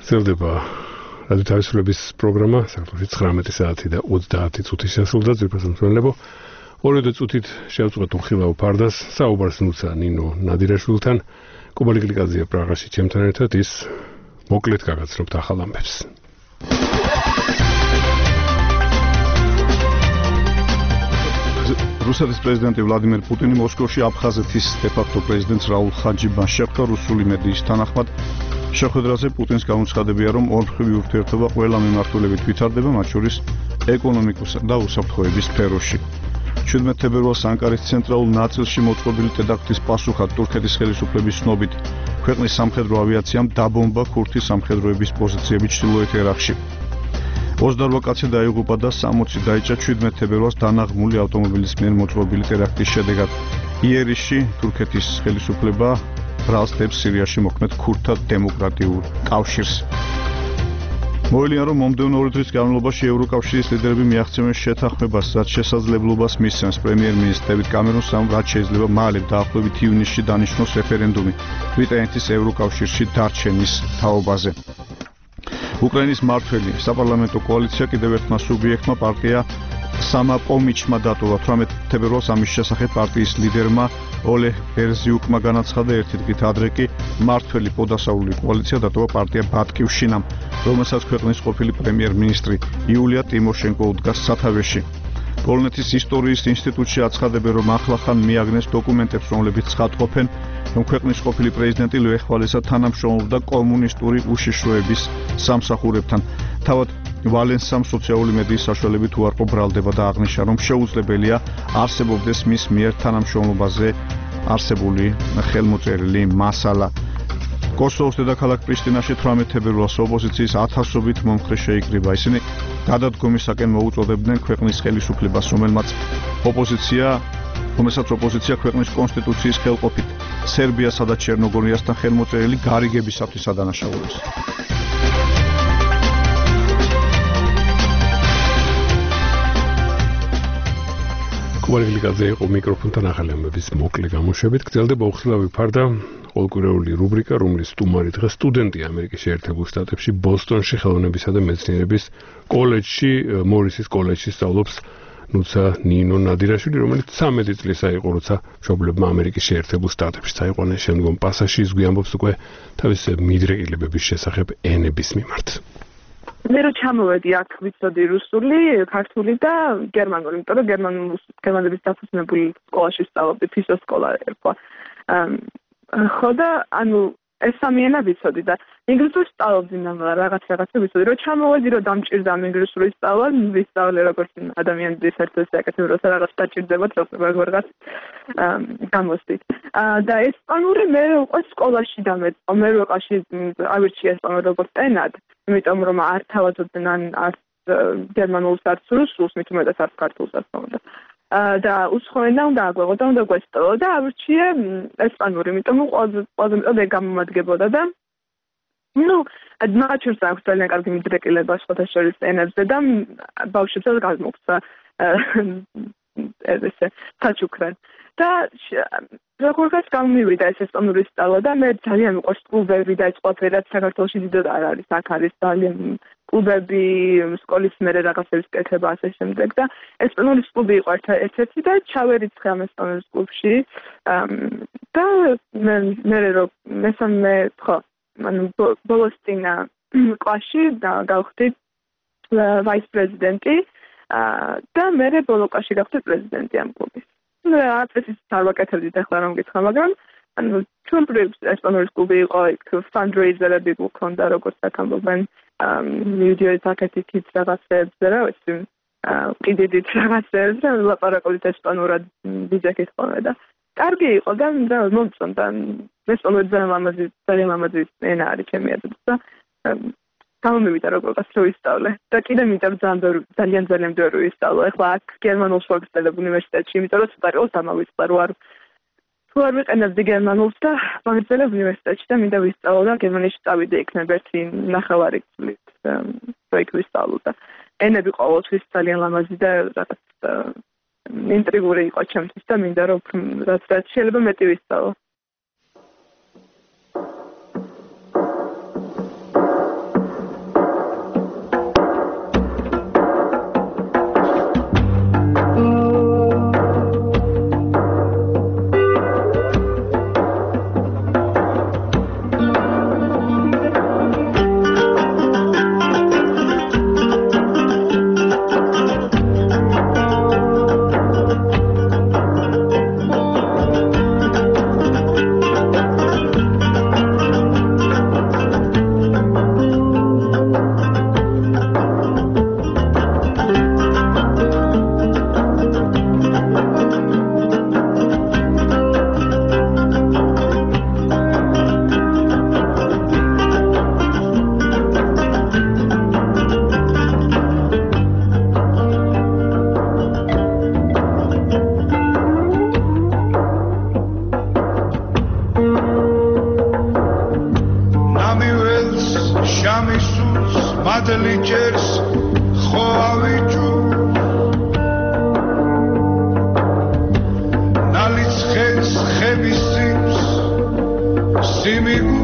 გრძელდება რადიო თავისუფლების პროგრამა საქართველოში ცხრამეტი საათი და ოცდაათი წუთი შესრულდა ძვირფას მსმენელებო ორი წუთით შევწყვეტ უხილავ ფარდას საუბარს ნუცა ნინო ნადირაშვილთან კუბალი გლიკაძეა პრაღაში ჩემთან ერთად ის მოკლედ გაგაცნობთ ახალ ამბებს რუსეთის პრეზიდენტი ვლადიმერ პუტინი მოსკოვში აფხაზეთის დე-ფაქტო პრეზიდენტს რაულ ხაჯიბას შეხვდა რუსული მედიის თანახმად შეხვედრაზე პუტინს გამოცხადებია რომ ორმხრივი ურთიერთობა ყველა მიმართულებით ვითარდება მათ შორის ეკონომიკისა და უსაფრთხოების სფეროში შვიდმეტ თებერვალს ანკარის ცენტრალურ ნაწილში მოწყობილი ტერაქტის პასუხად თურქეთის ხელისუფლების ცნობით ქვეყნის სამხედრო ავიაციამ დაბომბა ქურთის სამხედროების პოზიციები ჩრდილოეთ ერაყში ოცდაორ კაცი დაიღუპა და სამოცი დაიჭრა შვიდმეტ თებერვალს დანაღმული ავტომობილის მიერ მოწყობილი ტერაქტის შედეგად იერიშში თურქეთის ხელისუფლება ბრალს დებს სირიაში მოქმედ ქურთთა დემოკრატიულ კავშირს მოელია რომ მომდევნო ორი დღის განმავლობაში ევროკავშირის ლიდერები მიაღწევენ შეთანხმებას რაც შესაძლებლობას მისცემს პრემიერ-მინისტრ დევიდ კამერონს რომ რაც შეიძლება მალე დაახლოებით ივნისში დანიშნოს რეფერენდუმი ბრიტანეთის ევროკავშირში დარჩენის თაობაზე უკრაინის მმართველი საპარლამენტო კოალიცია კიდევ ერთმა სუბიექტმა პარტია სამაპომიჩმა დატოვა თვრამეტ თებერვალს ამის შესახებ პარტიის ლიდერმა ოლეჰ ბერზიუკმა განაცხადა ერთი დღით ადრე კი მმართველი პოდასავლური კოალიცია დატოვა პარტია ბატკივშინამ რომელსაც ქვეყნის ყოფილი პრემიერ-მინისტრი იულია ტიმოშენკო უდგას სათავეში პოლონეთის ისტორიის ინსტიტუტში აცხადებენ რომ ახლახან მიაგნეს დოკუმენტებს რომლებიც ცხადყოფენ რომ ქვეყნის ყოფილი პრეზიდენტი ლეხ ვალესა თანამშრომლობდა კომუნისტური უშიშროების სამსახურებთან თავად ვალენსამ სოციალური მედიის საშუალებით უარყო ბრალდება და აღნიშნა რომ შეუძლებელია არსებობდეს მის მიერ თანამშრომლობაზე არსებული ხელმოწერილი მასალა კოსოვოს დედაქალაქ პრიშტინაში თვრამეტ თებერვალს ოპოზიციის ათასობით მომხრე შეიკრიბა ისინი გადადგომისაკენ მოუწოდებდნენ ქვეყნის ხელისუფლებას რომელმაც ოპოზიცია რომელსაც ოპოზიცია ქვეყნის კონსტიტუციის ხელყოფით სერბიასა და ჩერნოგორიასთან ხელმოწერილი გარიგებისათვის ადანაშაულებს კუბალი გლიკაძე იყო მიკროფონთან ახალი ამბების მოკლე გამოშვებით გრძელდება უხილავი ფარდა ყოველკვირეული რუბრიკა რომლის სტუმარი დღეს სტუდენტია ამერიკის შეერთებულ შტატებში ბოსტონში ხელოვნებისა და მეცნიერების კოლეჯში მორისის კოლეჯში სწავლობს ნუცა ნინო ნადირაშვილი რომელიც ცამეტი წლისა იყო როცა მშობლებმა ამერიკის შეერთებულ შტატებში წაიყვანეს შემდგომ პასაჟში ის გვიამბობს უკვე თავის მიდრეკილებების შესახებ ენების მიმართ მე რო ჩამოვედი აქ ვიცოდი რუსული, ქართული და გერმანული, იმიტომ რომ გერმანების დაფუძნებული სკოლაში ვსწავლობდი, ფისოს სკოლა ერქვა. ხო და ანუ ეს სამი ენა ვიცოდი და ინგლისურს ვსწავლობდი რაღაც რაღაცა ვიცოდი, რომ ჩამოვედი რომ დამჭირდა ინგლისური სწავლა, ვისწავლე როგორც ადამიანის ერთ-ერთი საკითხი, როცა რაღაც დაჭირდებათ, როგორღაც გამოსდით. და ესპანური მე უკვე სკოლაში დამეწყო, მე როყაში ავირჩია ესპანური როგორც ენად. იმიტომ რომ არ თავაზობდნენ არ გერმანულს არც რუსულს, მით უმეტეს არც ქართულს არ თქონდა. და უცხოენა უნდა აგვეღო და უნდა გვესწავლო და ავირჩიე ესპანური, იმიტომ რომ ყველაზე მეტად გამომადგებოდა და ну, адმაჩურს აქვს ძალიან კარგი მიდრეკილება სხვათა შორის ენებზე და ბავშვებსაც გამოგცა ესე საჩუქრად. და როგორღაც გამივიდა ეს ესპანური სწავლა და მე ძალიან მიყვარს კლუბები და ეს ყველაფერი რაც საქართველოში დიდად არ არის, აქ არის ძალიან კლუბები, სკოლის მერე რაღაცების კეთება ასე შემდეგ და ესპანური კლუბი იყო ერთ-ერთი და ჩავერიცხე ამ ესპანურის კლუბში და მე რომ მესამე ხო ანუ ბოლოს წინ კლასში გავხდი ვაის პრეზიდენტი და მე ბოლო კლასში გავხდი პრეზიდენტი ამ კლუბის. აწესის არ ვაკეთებდით ახლა რომ გითხრა, მაგრამ ანუ ჩვენ ესპანურის კლუბი იყო, იქ fundraiser-ები გქონდა, როგორც აქ მივიდიოდით აქეთ-იქით რაღაცებზე რა, ვიცი, ყიდიდით რაღაცებზე, ლაპარაკობდით ესპანურად ბიძახით ხოლმე და კარგი იყო და მომწონდა. ესპანური ძალიან ლამაზი, ძალიან ლამაზი ენა არის ჩემი აზრით და გამომივიდა როგორღაც რო ვისწავლე და კიდე მინდა ძალიან ძალიან ძალიან ბევრი ვისწავლო. ეხლა აქ გერმანულს ვაგრძელებ უნივერსიტეტში, იმიტომ რომ ცოტა იყოს ამავიწლა რო არ თუ არ ვიყენებდი გერმანულს და ვაგრძელებ უნივერსიტეტში და მინდა ვისწავლო და გერმანიაში წავიდე იქნებ ერთი ნახევარი წლით პროექტ ვისწავლო და ენები ყოველთვის ძალიან ლამაზი და რაღაც ინტრიგური იყო ჩემთვის და მინდა რომ რაც რაც შეიძლება მეტი ვისწავლო. მართლი ჭერს ხო ავიჯუ ნალიცხენს ხების სიმს სიმიგუ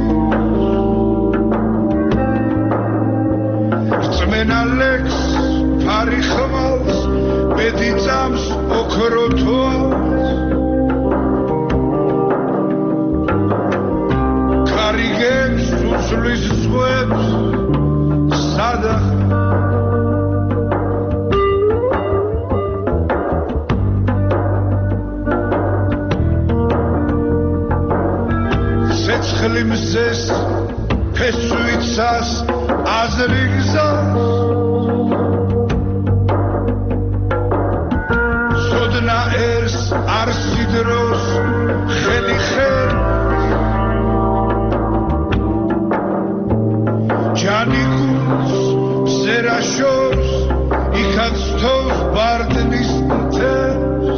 რწმენა ლექს ფარი ხმალს ბედი წამს ოქროთვალს კარიგებს უსვლის ზღვებს სადა ცეცხლი მზეს ფესვიცას აზრი გზას სოდნა ერს არსი დროს ხელი ხელი ჯანიკუს ზერაშობს იქაც თოვს ბარდნის მთებს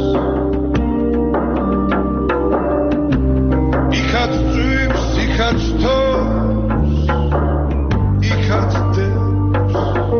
იქაც წვიმს იქაც თოვს იქაც დებს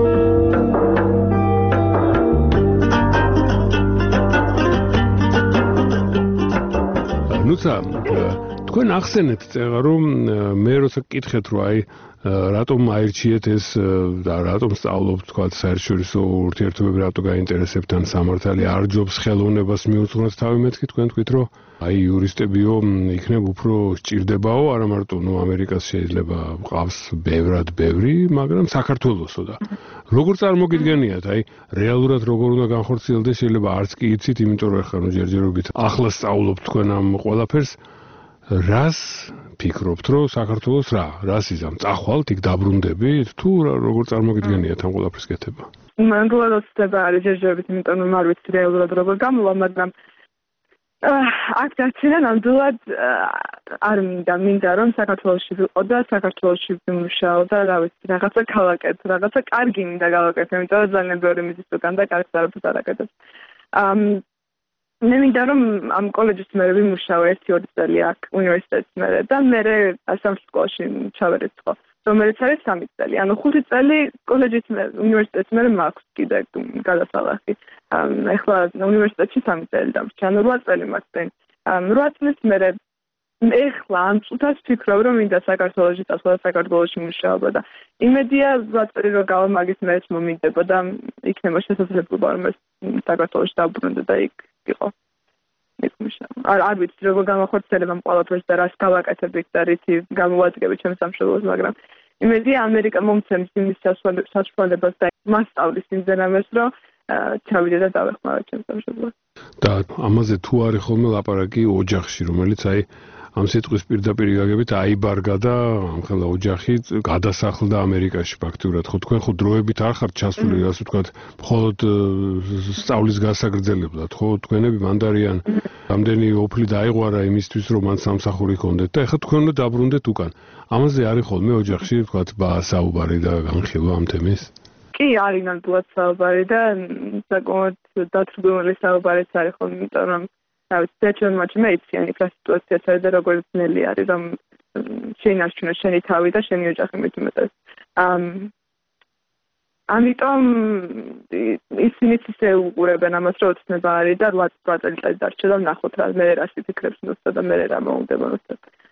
ნუცა თქვენ ახსენეთ წერა რომ მე როცა გკითხეთ რომ აი რატომ აირჩიეთ ეს და რატომ სწავლობთ თქვა საერთაშორისო ურთიერთობები რატო გაინტერესებთ ან სამართალი არ ჯობს ხელოვნებას მიუძღვნოთ თავი მეთქი თქვენ თქვით რომ აი იურისტებიო იქნებ უფრო სჭირდებაო არა მარტო ნუ ამერიკას შეიძლება ყავს ბევრად ბევრი მაგრამ საქართველოსო და როგორ წარმოგიდგენიათ აი რეალურად როგორ უნდა განხორციელდეს შეიძლება არც კი იცით იმიტომ რომ ახლა ნუ ჯერჯერობით ახლა სწავლობთ თქვენ ამ ყველაფერს რას ფიქრობთ რომ საქართველოს რა რას იზამ წახვალთ იქ დაბრუნდებით თუ როგორ წარმოგიდგენიათ ამ ყველაფრის კეთება მან როლოსდება არის ჯერჯერობით იმიტომ რომ არ ვიცი რეალურად როგორ გამოვა მაგრამ აქ დარჩენა ნამდვილად არ მინდა მინდა რომ საქართველოში ვიყო და საქართველოში ვიმუშაო და რა ვიცი რაღაცა გავაკეთო რაღაცა კარგი მინდა გავაკეთო იმიტომ რომ ძალიან ბევრი მიზის უკან და კარგს არაფერს არ აკეთებ მე მინდა რომ ამ კოლეჯის მერე ვიმუშაო ერთი ორი წელი აქ უნივერსიტეტის მერე და მერე სამშობლო სკოლაში ჩავერეცხო რომელიც არის სამი წელი ანუ ხუთი წელი კოლეჯის მერე უნივერსიტეტის მერე მაქვს კიდე გადასალახი ეხლა უნივერსიტეტში სამი წელი დამრჩა ანუ რვა წელი მაქვს რვა წლის მერე ეხლა ამ წუთას ვფიქრობ რომ მინდა საქართველოში წასვლა და საქართველოში მუშაობა და იმედია რვა წელი რო გავა მაგის მერეც მომინდება და იქნება შესაძლებლობა რომ საქართველოში დავბრუნდე და იქ იყო არ არ ვიცი როგორ გამახორციელებ ამ ყველაფერს და რას გავაკეთებ იქ და რითი გამოვადგები ჩემს სამშობლოს მაგრამ იმედია ამერიკა მომცემს იმის საშუალებას და მასწავლის იმზენამეს რომ ჩავიდე და დავეხმარო ჩემს სამშობლოს და ამაზე თუ არის ხოლმე ლაპარაკი ოჯახში რომელიც აი ამ სიტყვის პირდაპირ გაგებით აიბარგა და ამხელა ოჯახი გადასახლდა ამერიკაში ფაქტურად ხო თქვენ ხო დროებით არ ხართ ჩასული ასე ვთქვათ მხოლოდ სწავლის გასაგრძელებლად ხო თქვენები მანდარიან რამდენი ოფლი დაიღვარა იმისთვის რომ მან სამსახური ჰქონდეთ და ეხლა თქვენ უნდა დაბრუნდეთ უკან ამაზე არის ხოლმე ოჯახში ვთქვათ საუბარი და განხილვა ამ თემის კი არის ნამდვილად საუბარი და საკმაოდ დათრგუნული საუბარიც არის ხოლმე იმიტომ რომ დავიცეთ მაჩი მეციანი სიტუაციაც არის და როგორ ძნელი არის რომ შეინარჩუნო შენი თავი და შენი ოჯახი მეტუმეტეს ამიტომ ისინიც ისე უყურებენ ამას რომ ოცნება არის და რვა წელი დარჩა და ნახოთ რა მე რას ვიფიქრებს ნუსა და მე რა მოუნდება ნუსა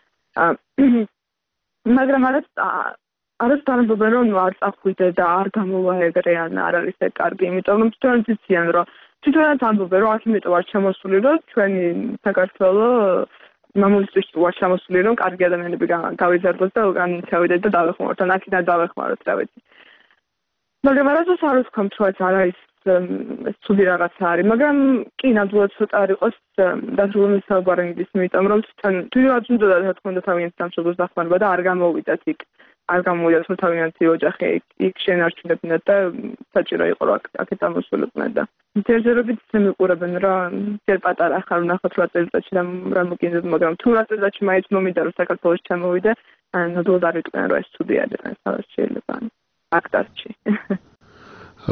მაგრამ არის არის თანამდებობენ რომ არ წახვიდე და არ გამოვა ეგრე ან არ არის ეგ კარგი იმიტომ რომ თვითონ იციან რომ თვითონაც ამბობენ რომ აქ იმიტომ არ ჩამოსული რომ ჩვენი საქართველო მამულისთვის ვარ ჩამოსული რომ კარგი ადამიანები გავიზარდოს და უკან ჩავიდეთ და დავეხმაროთ ან აქედან დავეხმაროთ რა ვიცი მაგრამ არასდროს არ ვთქვამთ რომ არ არის ეს ცუდი რაღაცა არის მაგრამ კი ნამდვილად ცოტა არ იყოს დათრგუნული საუბარი მიდის იმიტომ რომ თვითონაც უნდა და თქო და თავიანთი სამშობლოს დახმარება და არ გამოვიდათ იქ არ გამოვიდათ რომ თავიანთი ოჯახი იქ შენარჩუნებინათ და საჭირო იყო რომ აქეთ ამოსულიყვნენ და ჯერჯერობით ისე მიყურებენ რომ ჯერ პატარა ხარ ვნახოთ რვა წელიწადში რა მოგინდათ მაგრამ თუ რვა წელიწადში მაინც მომიდა რომ საქართველოში ჩამოვიდე ნამდვილად არ ვიტყვიან რომ ეს ცუდი არის სადაც შეიძლება აქ დარჩი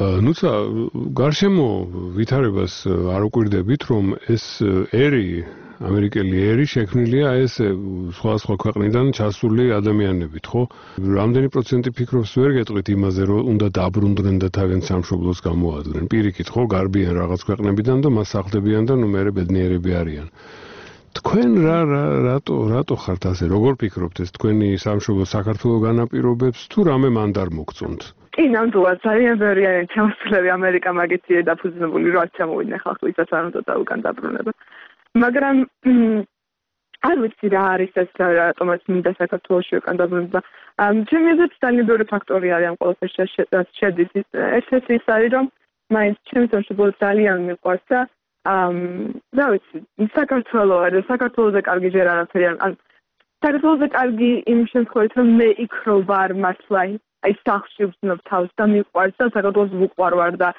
ნუცა გარშემო ვითარებას არ უკვირდებით რომ ეს ერი ამერიკელი ერი შექმნილია ეს სხვადასხვა ქვეყნიდან ჩასული ადამიანებით, ხო? რამდენი პროცენტი ფიქრობს ვერ გეტყვით იმაზე, რომ უნდა დაბრუნდნენ და თავენ სამშობლოს გამოაძღნენ. პირიქით, ხო, გარბიან რაღაც ქვეყნებიდან და მას სახლდებიან და ნუ მერე ბედნიერები არიან. თქვენ რა რატო რატო ხართ ასე? როგორ ფიქრობთ ეს თქვენი სამშობლო საქართველოს განაპირობებს თუ რამე მან არ მოგწონთ? კი, ნამდვილად ძალიან ბევრი არის ჩამოსულები ამერიკა მაგითია დაფუძნებული, რომ არ ჩამოვიდნენ ხალხი, ვისაც არ უნდა დაუგან დაბრუნება. მაგრამ არ ვიცი რა არის ეს რატომაც მინდა საქართველოში უკან დაბრუნება. ჩემი აზრით ძალიან ბევრი ფაქტორი არის ამ ყველაფერში შედის. ერთ-ერთი ის არის, რომ მაინც ჩემს სამშობლო ძალიან მიყვარს და რა ვიცი, საქართველო არის, საქართველოზე კარგი ჯერ არაფერი არ. საქართველოზე კარგი იმ შემთხვევით, რომ მე იქ რო ვარ მართლა აი სახში ვცნობ თავს და მიყვარს და საქართველოს ვუყვარ ვარ და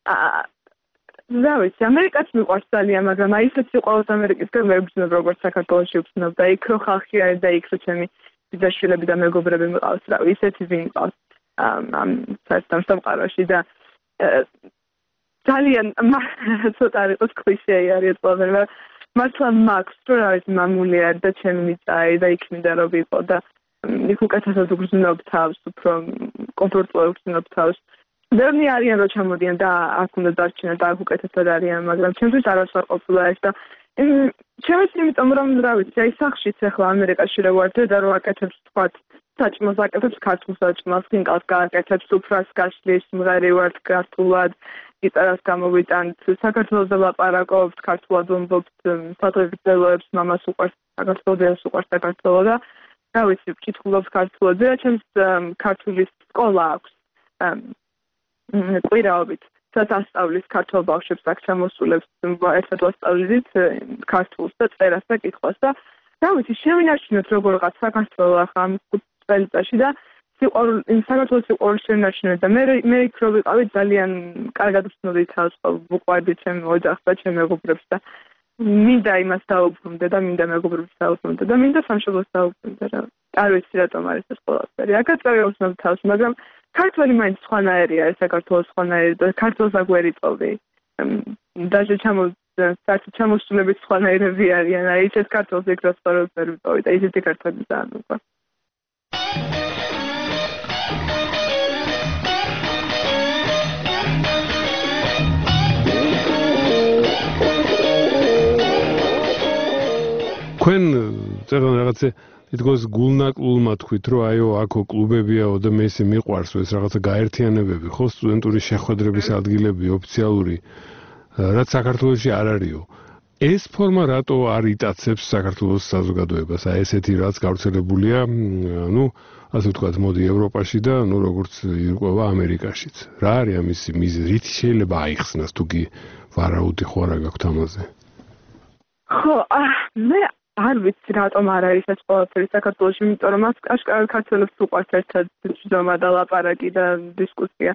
რა ვიცი, ამერიკაც მიყვარს ძალიან, მაგრამ აი ისეთი სიყვარულს ამერიკისგან ვერ ვცნობ როგორც საქართველოში ვცნობ და იქ რო ხალხი არის და იქ რო ჩემი ბიძაშვილები და მეგობრები მყავს, რა ვიცი, ისეთი ვინ მყავს ამ სამყაროში და ძალიან ცოტა არ იყოს კლიშეი არის ყველაფერი, მაგრამ მართლა მაქვს რომ რა ვიცი, მამული არის და ჩემი მიწა არის და იქ მინდა რომ ვიყო და იქ უკეთესად ვგრძნობ თავს, უფრო კომფორტულად ვგრძნობ თავს. ბევრი არიან რომ ჩამოდიან და აქ უნდა დარჩნენ და აქ უკეთესად არიან, მაგრამ ჩემთვის არასდროს არ ყოფილა ეს და ჩემთვის იმიტომ რომ რა ვიცი, აი სახშიც ახლა ამერიკაში რო ვარ და რომ აკეთებს თქვათ საჭმელს აკეთებს ქართულ საჭმელს, ხინკალს გააკეთებს, უფრას გაშლის, მღერი ვარ ქართულად, გიტარას გამოვიტანთ, საქართველოს ლაპარაკობთ, ქართულად ვამბობთ, სადღეგრძელოებს, მამას უყვარს საქართველოს, უყვარს საქართველო და რა ვიცი, ვკითხულობ ქართულად და ჩემს ქართულის სკოლა აქვს. კვირაობით, სადაც ასწავლის ქართულ ბავშვებს აქ ჩამოსულებს, ერთად ვასწავლით ქართულს და წერას და კითხვას და რა ვიცი, შევინარჩუნოთ როგორღაც საქართველო ახლა ამ წელიწადში და სიყვარული, საქართველოს სიყვარული შევინარჩუნოთ და მე მე იქ რო ვიყავი ძალიან კარგად ვცნობდი თავს, ვუყვარდი ჩემ ოჯახს და ჩემ მეგობრებს და მინდა იმას დაუბრუნდე და მინდა მეგობრებს დაუბრუნდე და მინდა სამშობლოს დაუბრუნდე რა. არ ვიცი რატომ არის ეს ყველაფერი. აქაც წავიღოთ თავს, მაგრამ ქართველი მაინც სხვანაირია, საქართველოს სხვანაირი და ქართულს აქ ვერ იწოვდი. დაჟე ჩამო საერთოდ ჩამოსულებით სხვანაირები არიან. აი ეს ქართულს ეგ რა სწორად ვერ ვიწოვდი და ისეთი ქართველი ძალიან მიყვარს. თქვენ წერან რაღაცა თითქოს გულნაკლულმა თქვით, რომ აიო, აქო კლუბებიაო და მე ესე მიყვარს, ეს რაღაცა გაერთიანებები, ხო, სტუდენტური შეხვედრების ადგილები, ოფიციალური, რაც საქართველოში არ არისო. ეს ფორმა რატო არ იტაცებს საქართველოს საზოგადოებას? აი ესეთი რაც გავრცელებულია, ну, ასე ვთქვათ, მოდი ევროპაში და ну, როგორც ირკვევა ამერიკაშიც. რა არის ამის მიზეზი? რით შეიძლება აიხსნას თუ კი ვარაუდი ხო რა გაქვთ ამაზე? ხო, მე არ ვიცი რატომ არ არის ეს ყველაფერი საქართველოში, იმიტომ რომ მას აშკარად ქართველებს უყვარს ერთად ჯდომა და ლაპარაკი და დისკუსია.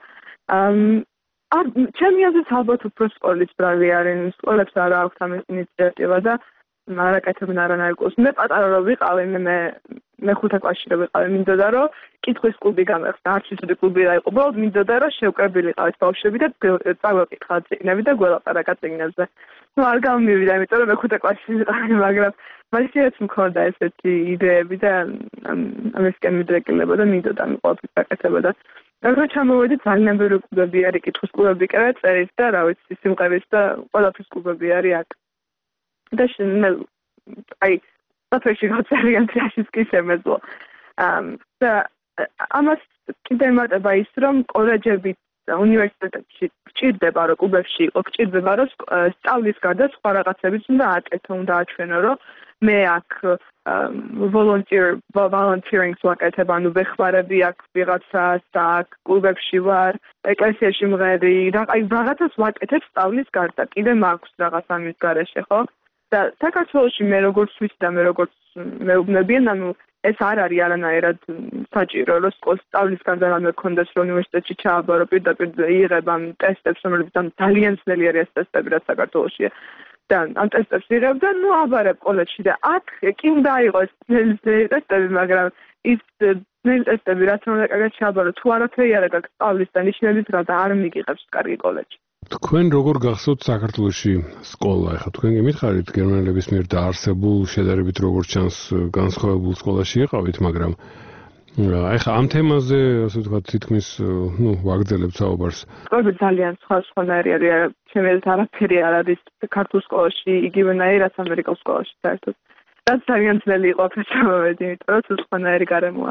არ ჩემი აზრით ალბათ უფრო სკოლის ბრალი არის, სკოლებს არ აქვს ამ ინიციატივა და არ აკეთებენ არანაირ კურსს. მე პატარა რომ ვიყავი, მე მე ხუთი კლასში რომ ვიყავი, მინდოდა რომ კითხვის კლუბი გამეხსნა, არც ისეთი კლუბი რა იყო, უბრალოდ მინდოდა რომ შევკრებილიყავით ბავშვები და წავეკითხავთ წიგნები და გველაპარაკა წიგნებზე. ну არ გამივიდა, იმიტომ რომ მე ხუთი კლასში ვიყავი, მაგრამ მაშინაც მქონდა ესეთი იდეები და ამისკენ მიდრეკილება და მინდოდა ამ ყველაფერს აკეთება და მაგრამ ჩამოვედი ძალიან ბევრი კლუბები არის, კითხვის კლუბები კი არა, წერის და რა ვიცი, სიმღერის და ყველაფრის კლუბები არის აქ. და მე აი საფრთხე გავწერიან თრაშის კი შემეძლო. და ამას კიდე ემატება ის, რომ კოლეჯებით უნივერსიტეტებში გჭირდება, რომ კლუბებში იყო, გჭირდება, რომ სწავლის გარდა სხვა რაღაცებიც უნდა აკეთო, უნდა აჩვენო, რომ მე აქ volunteer volunteering-ს ვაკეთებ, ანუ ვეხმარები აქ ვიღაცას, აქ კლუბებში ვარ, ეკლესიაში მღერი, აი რაღაცას ვაკეთებ სწავლის გარდა. კიდე მაქვს რაღაც ამის გარეშე, ხო? და საქართველოში მე როგორც ვიცი და მე როგორც მეუბნებიან, ანუ ეს არ არის არანაირად საჭირო, რომ სწავლის გარდა რამე გქონდეს, რომ უნივერსიტეტში ჩააბარო, პირდაპირ იღებ ამ ტესტებს, რომლებიც ძალიან ძნელი არის ეს ტესტები, რაც საქართველოშია. და ამ ტესტებს იღებ და ნუ აბარებ კოლეჯში და აქ კი უნდა იყოს ძნელი ტესტები, მაგრამ ის ძნელი ტესტები, რაც უნდა კარგად ჩააბარო, თუ არაფერი არ აქვს სწავლის და ნიშნების გარდა არ მიგიღებს კარგი კოლეჯი. თქვენ როგორ გახსოვთ საქართველოში სკოლა? ეხლა თქვენ გიმითხარით გერმანელების მიერ დაარსებულ შედარებით როგორ ჩანს განსხვავებულ სკოლაში იყავით, მაგრამ ეხლა ამ თემაზე ასე ვთქვათ თითქმის ნუ ვაგრძელებთ საუბარს. სკოლები ძალიან სხვა სხვანაირი არის. ჩემი აზრით არაფერი არ არის ქართულ სკოლაში იგივენაირი რაც ამერიკულ სკოლაში საერთოდ. რაც ძალიან ძნელი იყო პროფესორები, იმიტომ რომ თუ სხვანაირი გარემოა.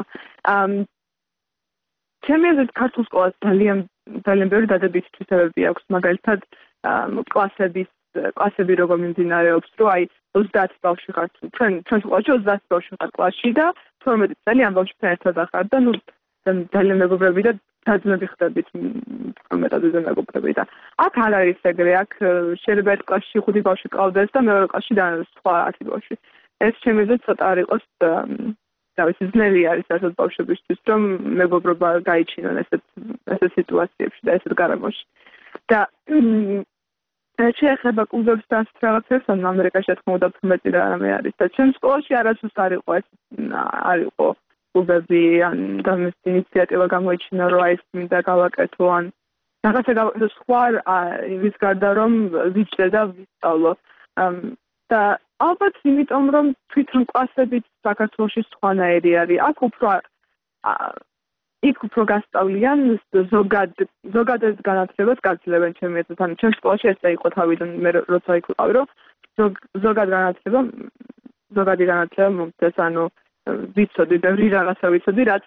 ჩემი აზრით ქართულ სკოლას ძალიან ძალიან ბევრი დადებითი თვისებები აქვს, მაგალითად კლასების კლასები როგორ მიმდინარეობს, რომ აი ოცდაათი ბავშვი ხარ, ჩვენ ჩვენ სკოლაში ოცდაათი ბავშვი ხარ კლასში და თორმეტი წელი ამ ბავშვთან ერთად ახარ და ნუ ძალიან მეგობრები და დაძმები ხდებით თორმეტად მეგობრები და აქ არ არის ეგრე, აქ შეიძლება ერთ კლასში ხუთი ბავშვი ყავდეს და მეორე კლასში და სხვა ათი ბავშვი. ეს ჩემი აზრით ცოტა არ იყოს და ის ძნელი არის ასეთ ბავშვებისთვის, რომ მეგობრობა გაიჩინონ ესეთ ესეთ სიტუაციებში და ესეთ გარემოში. და შეეხება კლუბებს და ასეთ რაღაცებს, ან ამერიკაში თქმა უნდა მეტი რამე არის და ჩემ სკოლაში არასდროს არ იყო ეს არ იყო კლუბები ან დამის ინიციატივა გამოიჩინა, რომ აი ეს მინდა გავაკეთო ან რაღაცა გავაკეთო სხვა იმის გარდა რომ ვიჭრე და ვისწავლო. და ალბათ იმიტომ რომ თვითონ კლასები საქართველოში სხვანაირი არის. აქ უფრო იქ უფრო გასწავლიან ზოგად ზოგადად განათლებას გაძლევენ ჩემი აზრით. ანუ ჩემ სკოლაში ესე იყო თავიდან მე როცა იქ ვიყავი, რომ ზოგად განათლება ზოგადი განათლება მომწეს, ანუ ვიცოდი ბევრი რაღაცა ვიცოდი, რაც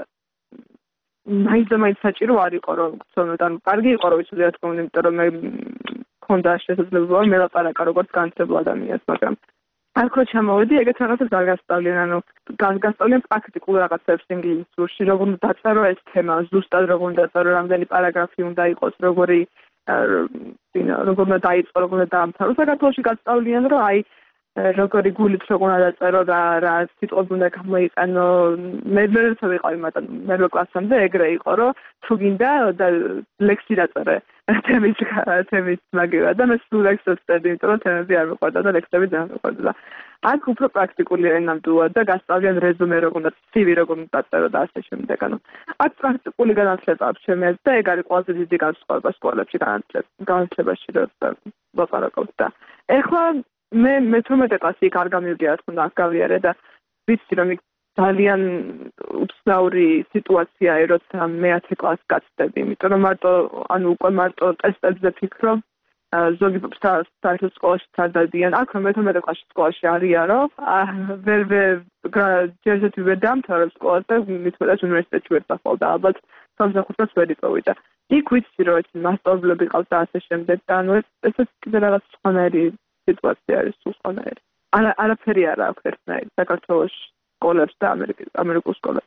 მაინც მაინც საჭირო არ იყო რომ ვცოდნე, ანუ კარგი იყო რომ ვიცოდი რა თქმა უნდა, იმიტომ რომ მე მქონდა შესაძლებლობა მელაპარაკა როგორც განათლებულ ადამიანს, მაგრამ აქ რო ჩამოვედი, ეგეთ რაღაცებს არ გასწავლიან, ანუ გასწავლიან პრაქტიკულ რაღაცებს ინგლისურში, როგორ უნდა დაწერო ეს თემა, ზუსტად როგორ უნდა დაწერო, რამდენი პარაგრაფი უნდა იყოს, როგორი როგორ უნდა დაიწყო, როგორ უნდა დაამთავრო. საქართველოში გასწავლიან, რომ აი როგორი გულით როგორ უნდა დაწერო და რა სიტყვები უნდა გამოიყენო. მე მე როცა ვიყავი, მაგრამ მერვე კლასამდე ეგრე იყო, რომ თუ გინდა და ლექსი დაწერე თემის თემის მაგივრა და მე სულ ლექსებს წერდი, იმიტომ რომ თემები არ მიყვარდა და ლექსები ძალიან მიყვარდა. აქ უფრო პრაქტიკული ენამდეა და გასწავლიან რეზუმე როგორ უნდა, სი ვი როგორ უნდა დაწერო და ასე შემდეგ. ანუ აქ პრაქტიკული განათლება აქვს ჩემი აზრით და ეგ არის ყველაზე დიდი განსხვავება სკოლებში განათლებაში, როცა ვაპარაკობთ და ეხლა მე მეთორმეტე კლასი იქ არ გამივიდა, რა თქმა უნდა, აქ გავიარე და ვიცი რომ იქ ძალიან უცნაური სიტუაციაა, როცა მეათე კლასს გაწდები, იმიტომ რომ მარტო, ანუ უკვე მარტო ტესტებზე ფიქრობ, ზოგი საერთოდ სკოლაში არ დადიან. აქ მეთორმეტე კლასში სკოლაში არიანო, ვერ ვერ ჯერჯერობით ვერ დამთავრებ სკოლას და მithmetas უნივერსიტეტში ვერ წავალ და ალბათ სამსახურს ვერ იპოვიდა. იქ ვიცი რომ ეს მასწავლებლები ყავს და ასე შემდეგ და ანუ ეს კიდე რაღაც სხვანაირი სიტუაცია არის სულ სხვანაირი. არა არაფერი არ აქვს ერთნაირი საქართველოს სკოლებს და ამერიკულ სკოლებს.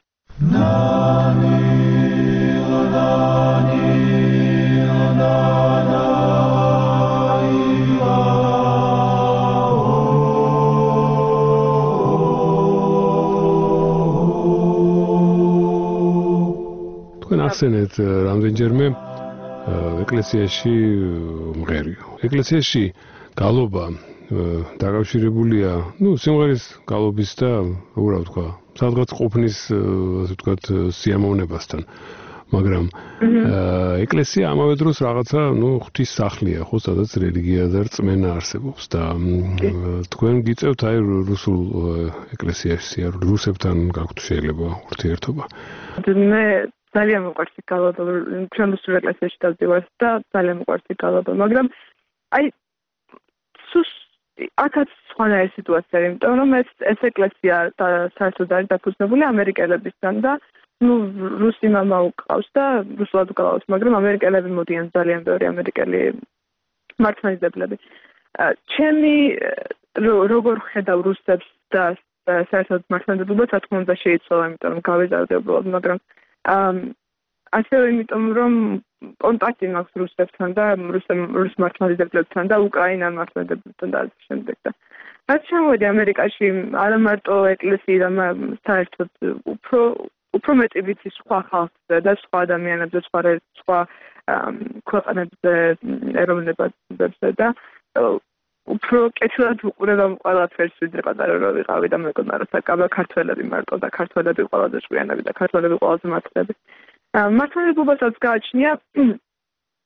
თქვენ ახსენეთ რამდენჯერმე ეკლესიაში მღერიო. ეკლესიაში გალობა დაკავშირებულია, ну, სიმღერის გალობის და რა ვთქვა, სადღაც ყოფნის, ასე ვთქვათ, სიამოვნებასთან. მაგრამ ეკლესია ამავე დროს რაღაცა, ну, ღვთის სახლია, ხო, სადაც რელიგია და რწმენა არსებობს და თქვენ გიწევთ აი რუსულ ეკლესიაში, რუსებთან გაქვთ შეიძლება ურთიერთობა. მე ძალიან მიყვარს გალობა, ჩვენ რუსულ ეკლესიაში დავდივარ და ძალიან მიყვარს გალობა, მაგრამ აი სუს აქაც სხვანაირი სიტუაცია, იმიტომ რომ ეს ეს ეკლესია საერთოდ არის დაფუძნებული ამერიკელებისგან და ნუ რუსი მამა უყავს და რუსულად გალავს, მაგრამ ამერიკელები მოდიან ძალიან ბევრი ამერიკელი მართლმადიდებლები. ჩემი როგორ ხედავ რუსებს და საერთოდ მართლმადიდებლობას, რა თქმა უნდა შეიცვალა, იმიტომ რომ გავეზარდე უბრალოდ, მაგრამ ასევე იმიტომ რომ კონტაქტი მაქვს რუსებთან და რუს მართლმადიდებლებთან და უკრაინელ მართლმადიდებლებთან და ასე შემდეგ და რაც შემოვედი ამერიკაში არა მარტო ეკლესიიდან საერთოდ უფრო უფრო მეტი ვიცი სხვა ხალხზე და სხვა ადამიანებზე, სხვა სხვა ქვეყნებზე, ეროვნებებზე და უფრო კეთილად უყურებ ამ ყველაფერს, ვიდრე პატარა რო ვიყავი და მეგონა რომ საკაბა ქართველები მარტო და ქართველები ყველაზე ჭკვიანები და ქართველები ყველაზე მართლები. მართლმადიდებლობასაც გააჩნია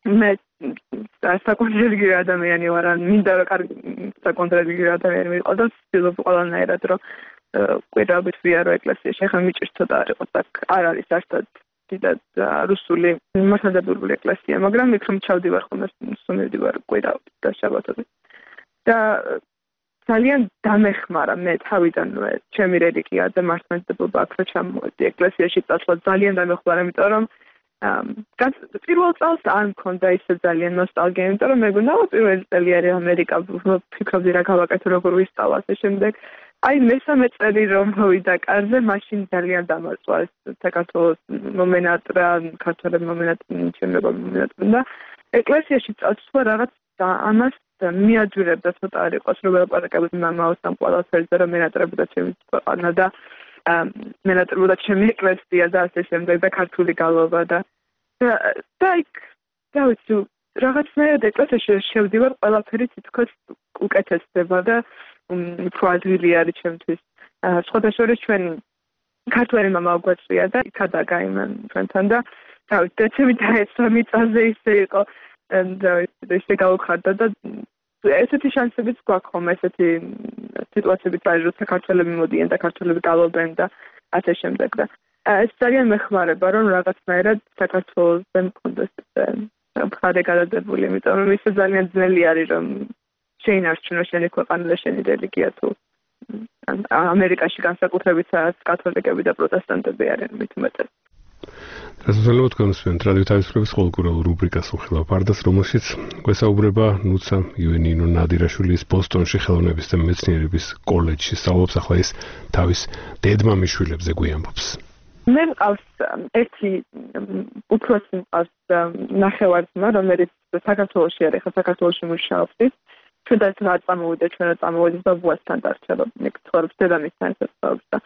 მე საკონტროლიგიური ადამიანი ვარ, ან მინდა რომ კარგი საკონტროლიგიური ადამიანი ვიყო და ვცდილობ ყველანაირად რომ კვირაობით ვიარო ეკლესიაში. ახლა მიჭირს ცოტა არ იყოს აქ არ არის საერთოდ დიდად რუსული მართლმადიდებლური ეკლესია, მაგრამ იქ რომ ჩავდივარ ხოლმე სუნივდივარ კვირაობით და შაბათობით. და ძალიან დამეხმარა მე თავიდანვე ჩემი რელიგია და მართლმადიდებლობა აქ რომ ჩამოვედი ეკლესიაში წასვლა ძალიან დამეხმარა, იმიტომ რომ პირველ წელს არ მქონდა ისე ძალიან ნოსტალგია, იმიტომ რომ მეგონა პირველი წელი არის ამერიკა, ვფიქრობდი რა გავაკეთო, როგორ ვისწავლო ასე შემდეგ. აი მესამე წელი რომ მოვიდა კარზე, მაშინ ძალიან დამარცხა ეს საქართველოს მომენატრა, ქართველები მომენატრა, ჩემი მომენატრა და ეკლესიაში წასვლა რაღაც ამას მიაჯვრებდა ცოტა არ იყოს რომ ელაპარაკებოდი მამაოს ამ ყველაფერზე რომ მენატრებოდა ჩემი ქვეყანა და მენატრებოდა ჩემი ეკლესია და ასე შემდეგ და ქართული გალობა და და იქ და ვიცი რაღაცნაირად ეკლესიაში შევდივარ ყველაფერი თითქოს უკეთესდება და უფრო ადვილი არის ჩემთვის. სხვადასხვა ჩვენ ქართველი მამა გვაწვია და იქადა გაიმან ჩვენთან და თავით დეცემი დაეცვა მიწაზე ისე იყო და ისე გავხარდა და ესეთი შანსებიც გვაქვს ხოლმე ესეთი სიტუაციებიც არის რომ საქართველები მოდიან და საქართველები გალობენ და ასე შემდეგ და ეს ძალიან მეხმარება რომ რაღაცნაირად საქართველოსზე მქონდეს მხარე გადადებული, იმიტომ რომ ისე ძალიან ძნელი არის რომ შეინარჩუნო შენი ქვეყანა და შენი რელიგია თუ ამერიკაში განსაკუთრებით კათოლიკები და პროტესტანტები არიან მით უმეტეს. რასაძლოა თქვენ მსმენთ რადიო თავისუფლების ყოველკვირეულ რუბრიკას უხილავ ფარდას, რომელშიც გვესაუბრება ნუცა იუენინო ნადირაშვილის ბოსტონში ხელოვნების და მეცნიერების კოლეჯში სწავლობს, ახლა ის თავის დედმამიშვილებზე გვიამბობს. მე მყავს ერთი უფროსი მყავს ნახევარ-ძმა, რომელიც საქართველოში არის, ხა საქართველოში მუშაობს. ჩვენთან რა წამოვიდა, ჩვენ რა წამოვედი და ბუასთან დარჩება. მე ცხოვრობს დედამისთან ერთად ცხოვრობს და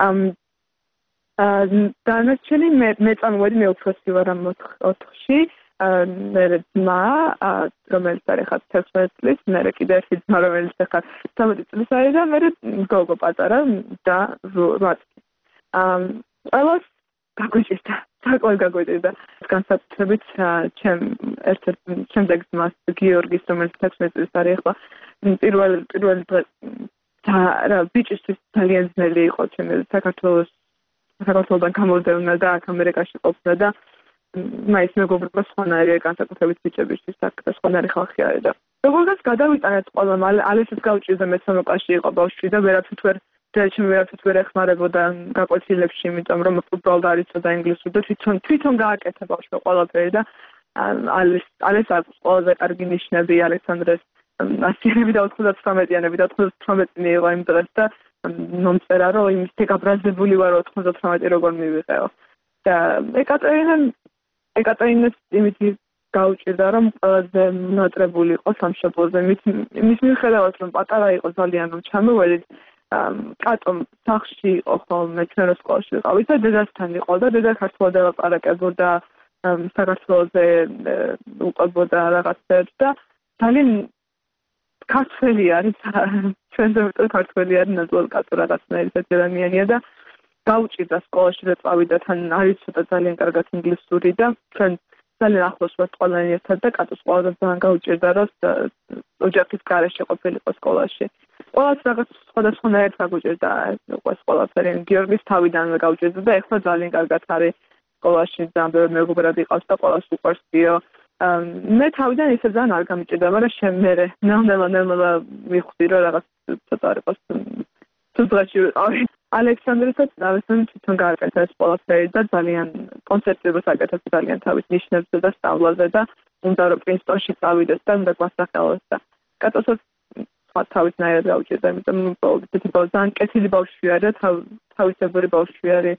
დანარჩენი მე მე წამოვედი მე უფროსი ვარ ამ ოთხში. მე ძმა, რომელიც არის ხა თერთმეტ წლის, მე კიდე ერთი ძმა, რომელიც ხა ცხრამეტ წლის არის და მე გოგო პატარა და რვა წლის. ყველას გაგვიჭირდა, საკმაოდ გაგვიჭირდა. განსაკუთრებით ჩემ ერთ-ერთ შემდეგ ძმას გიორგის, რომელიც თერთმეტ წლის არის ახლა პირველ პირველ და რა ბიჭისთვის ძალიან ძნელი იყო ჩემი საქართველოს საქართველოდან გამოდევნა და აქ ამერიკაში ყოფნა და მაინც მეგობრობა სხვანაირია განსაკუთრებით ბიჭებისთვის აქ და სხვანაირი ხალხი არის და როგორღაც გადავიტანეთ ყველა მალე ალესაც გავჭირდა მეცხრამეტ კლასში იყო ბავშვი და ვერაფრით ვერ და ჩემი ვერაფრით ვერ ეხმარებოდა გაკვეთილებში, იმიტომ რომ უბრალოდ არ იცოდა ინგლისური და თვითონ თვითონ გააკეთა ბავშვი ყველაფერი და ალეს ალეს აქვს ყველაზე კარგი ნიშნები ალექსანდრეს ასიანები და ოთხმოცდათვრამეტიანები და ოთხმოცდათვრამეტი მიიღო იმ დღეს და მომწერა რომ იმის გაბრაზებული ვარ ოთხმოცდათვრამეტი როგორ მივიღეო და ეკატერინე ეკატერინეს იმითი გაუჭირდა რომ ყველაზე მონატრებული იყო სამშობლოზე მის მის მიუხედავად რომ პატარა იყო ძალიან რომ ჩამოვედით კატომ სახში იყო ხოლმე ჩვენ რო სკოლაში ვიყავით და დედასთან იყო და დედა ქართულად ელაპარაკებოდა საქართველოზე უყვებოდა რაღაცებს და ძალიან ქართველი არის ჩვენზე მეტად ქართველი არის ნაცვლად კატო რაღაცნაირი ადამიანია და გაუჭირდა სკოლაში რომ წავიდა თან არის ცოტა ძალიან კარგად ინგლისური და ჩვენ ძალიან ახლოს ვართ ყველანი ერთად და კატოს ყველაზე ძალიან გაუჭირდა რომ ოჯახის გარეშე ყოფილიყო სკოლაში. ყველას რაღაც სხვადასხვანაირად გაუჭირდა ეს ყველაფერი. გიორგის თავიდანვე გაუჭირდა და ეხლა ძალიან კარგად არის სკოლაში ძალიან ბევრი მეგობრად იყავს და ყველას უყვარსიო. მე თავიდან ისე ძალიან არ გამიჭირდა, მაგრამ შემერე ნელ-ნელა ნელ-ნელა მივხვდი რომ რაღაც ცოტა არ იყოს თუ დღეში ვიყავი. ალექსანდრესაც დავესწრები თვითონ გააკეთა ეს ყველაფერი და ძალიან კონცეფციებს აკეთებს ძალიან თავის ნიშნებზე და სწავლაზე და უნდა რომ პრინსტონში წავიდეს და უნდა გვასახელოს და კატოსაც თავისნაირად გაუჭირდა, იმიტომ რომ ისეთი ძალიან კეთილი ბავშვი არის და თავისებური ბავშვი არის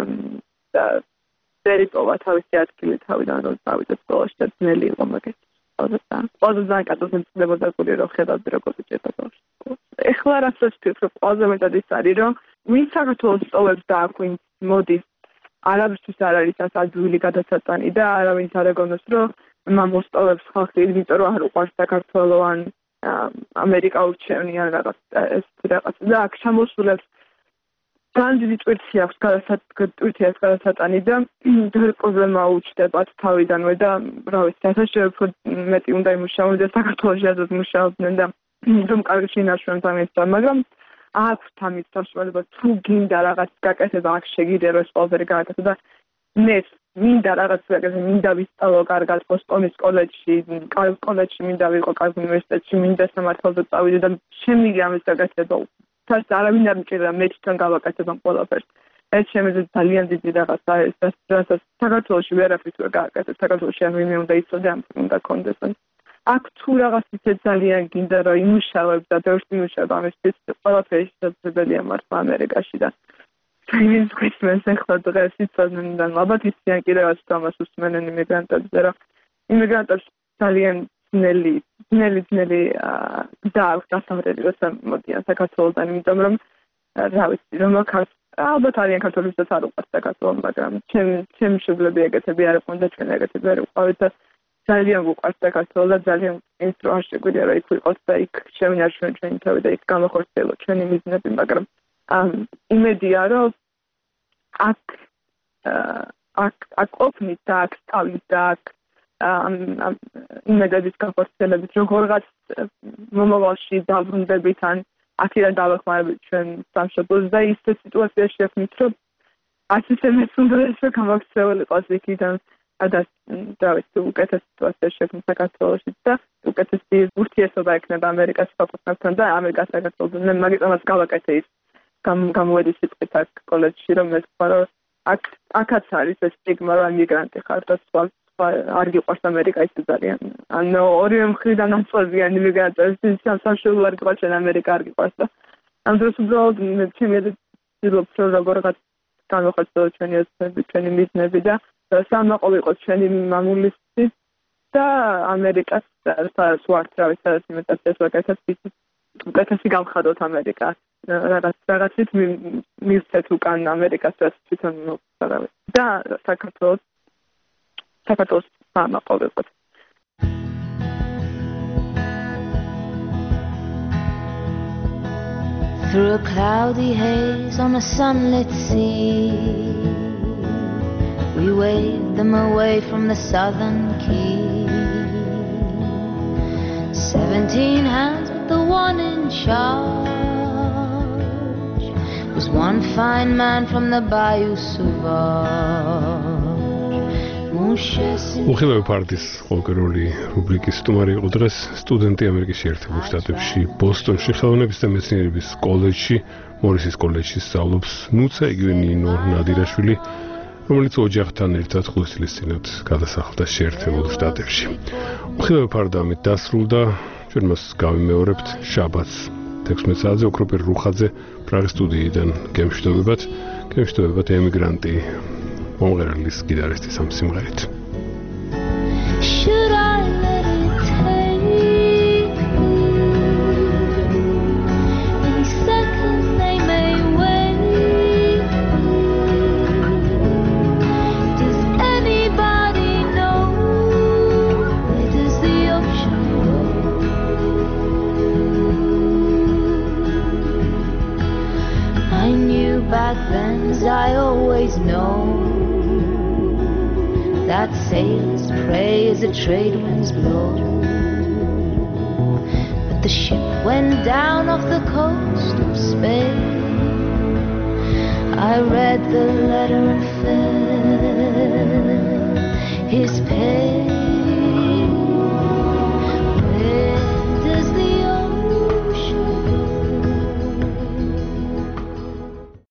და დერიპოვა თავისი ადგილი თავიდან რომ წავიდეს სკოლაში და ძნელი იყო მაგას. ყველაზე ძალიან კატოს მცდებოდა გული რომ ხედავდი როგორ უჭირდა ბავშვს. ეხლა რასაც ვფიქრობ, ყველაზე მეტად ის არის რომ ვინც საქართველოს სწავლებს და აქ ვინც მოდის არავისთვის არ არის ეს ადვილი გადასატანი და არავინ არ ეგონოს რომ მომსწავლებს ხალხი, იმიტომ რომ არ უყვარს საქართველო ან ამერიკა ურჩევნია რაღაც ეს რაღაც და აქ ჩამოსულებს ძალიან დიდი ტვირთი აქვს ტვირთი აქვს გადასატანი და ბევრი პრობლემა უჩნდებათ თავიდანვე და რა ვიცი სასაშროებ მეტი უნდა იმუშაონ და საქართველოში აზრად მუშაობდნენ და რომ კარგი შინაარსი ამეცდა მაგრამ აქვს ამის საშუალება თუ გინდა რაღაც გაკეთება აქ შეგიძლია რომ ეს ყველაფერი გააკეთო და მე მინდა რაღაც გაკეთება მინდა ვისწავლო კარგად ბოსტონის კოლეჯში კარგ კოლეჯში მინდა ვიყო კარგ უნივერსიტეტში მინდა სამართალზე წავიდე და შემიძლია ამის გაკეთება თავს არავინ არ მჭირდა მე თვითონ გავაკეთებ ამ ყველაფერს ეს შემიძლია ძალიან დიდი რაღაცა ეს რასაც საქართველოში ვერაფერს ვერ გააკეთებ საქართველოში არ ვინმე უნდა იცოდე ამ უნდა კონდეს აქ თუ რაღაც ისე ძალიან გინდა რომ იმუშავებ და ბევრს იმუშავებ ამისთვის ყველაფერი შესაძლებელია მართლა ამერიკაში და ის ქრისტიანს ახლა დღეს იცოდნენ და ალბათ ისიან კიდევაც თამას უსმენენ იმიგრანტებზე რომ იმიგრანტებს ძალიან ძნელი ძნელი ძნელი და დასავლეთი როცა მოდიან საქართველოდან იმიტომ რომ რა ვიცი რომ აქ ალბათ არიან ქართველებსაც არ უყვარს საქართველო მაგრამ ჩემ ჩემ მშობლები ეგეთები არ იყვნენ და ჩვენ ეგეთები არ ვიყავით და ძალიან გვყვარს საქართველო და ძალიან ის რო არ შეგვიძლია რომ იქ ვიყოთ და იქ შევინარჩუნოთ ჩვენი თავი და იქ გამახორციელოთ ჩვენი მიზნები მაგრამ იმედია რომ აქ აქ აქ ყოფნით და აქ სწავლით და აქ იმედების განხორციელებით როგორღაც მომავალში დაბრუნდებით ან აქედან დავეხმარებით ჩვენ სამშობლოს და ისე სიტუაციაში შექმნით რომ არც ისე მეც უნდა რომ გამაქცეული იყოს იქიდან და და ის უკეთეს სიტუაციაში შექმნით საქართველოში და უკეთესი ურთიერთობა ექნება ამერიკას საფუძველთან და ამერიკას საქართველოსთან მაგიტომაც გავაკეთე ის გამოვედი სიტყვით აქ კოლეჯში რომ მე ვთქვა რომ აქ აქაც არის ეს სტიგმა რომ მიგრანტი ხარ და სხვა არ გიყვარს ამერიკა ის ძალიან ანუ ორივე მხრიდან ასწორებიან იმიგრანტებს სამშობლო არ გიყვარს ამერიკა არ გიყვარს და ამ დროს უბრალოდ ჩემი ვცდილობ რომ როგორღაც განვახორციელოთ ჩვენი ოცნები ჩვენი მიზნები და სამაყო იყოს ჩვენი მამულისი და ამერიკას სვართ რა ვიცი სადაც იმედაცეს ვაკეთებ უკეთესი გავხადოთ ამერიკა რაღაც რაღაცით მივცეთ უკან ამერიკასაც თვითონ მოხარავ და საქართველოს საქართველოს სამაყო იყოს Through a cloudy haze on a sunlit sea we waved them away from the southern key Seventeen hands with the one in charge was one fine man from the Bayou Sauvage უხილავი პარტიის ყოველკვირეული რუბრიკის სტუმარი იყო დღეს სტუდენტი ამერიკის შეერთებულ შტატებში ბოსტონში ხელოვნების და მეცნიერების კოლეჯში მორისის კოლეჯში სწავლობს ნუცა იგივე ნინო ნადირაშვილი რომელიც ოჯახთან ერთად ხუთწლისწინათ გადასახლდა შეერთებულ შტატებში უხილავი პარტიამით დასრულდა ჩვენ მას გავიმეორებთ შაბათს თექვსმეტ საათზე ოქროპერ რუხაძე პრაღის სტუდიიდან გემშვიდობებათ გემშვიდობებათ ემიგრანტი მომღერლის გიტარისტის ამ სიმღერით Should I let it take any second they may wait Does anybody know where does the ocean go I knew back then as I always know That sailors pray as the trade winds blow But the ship went down off the coast of Spain I read the letter and felt his pain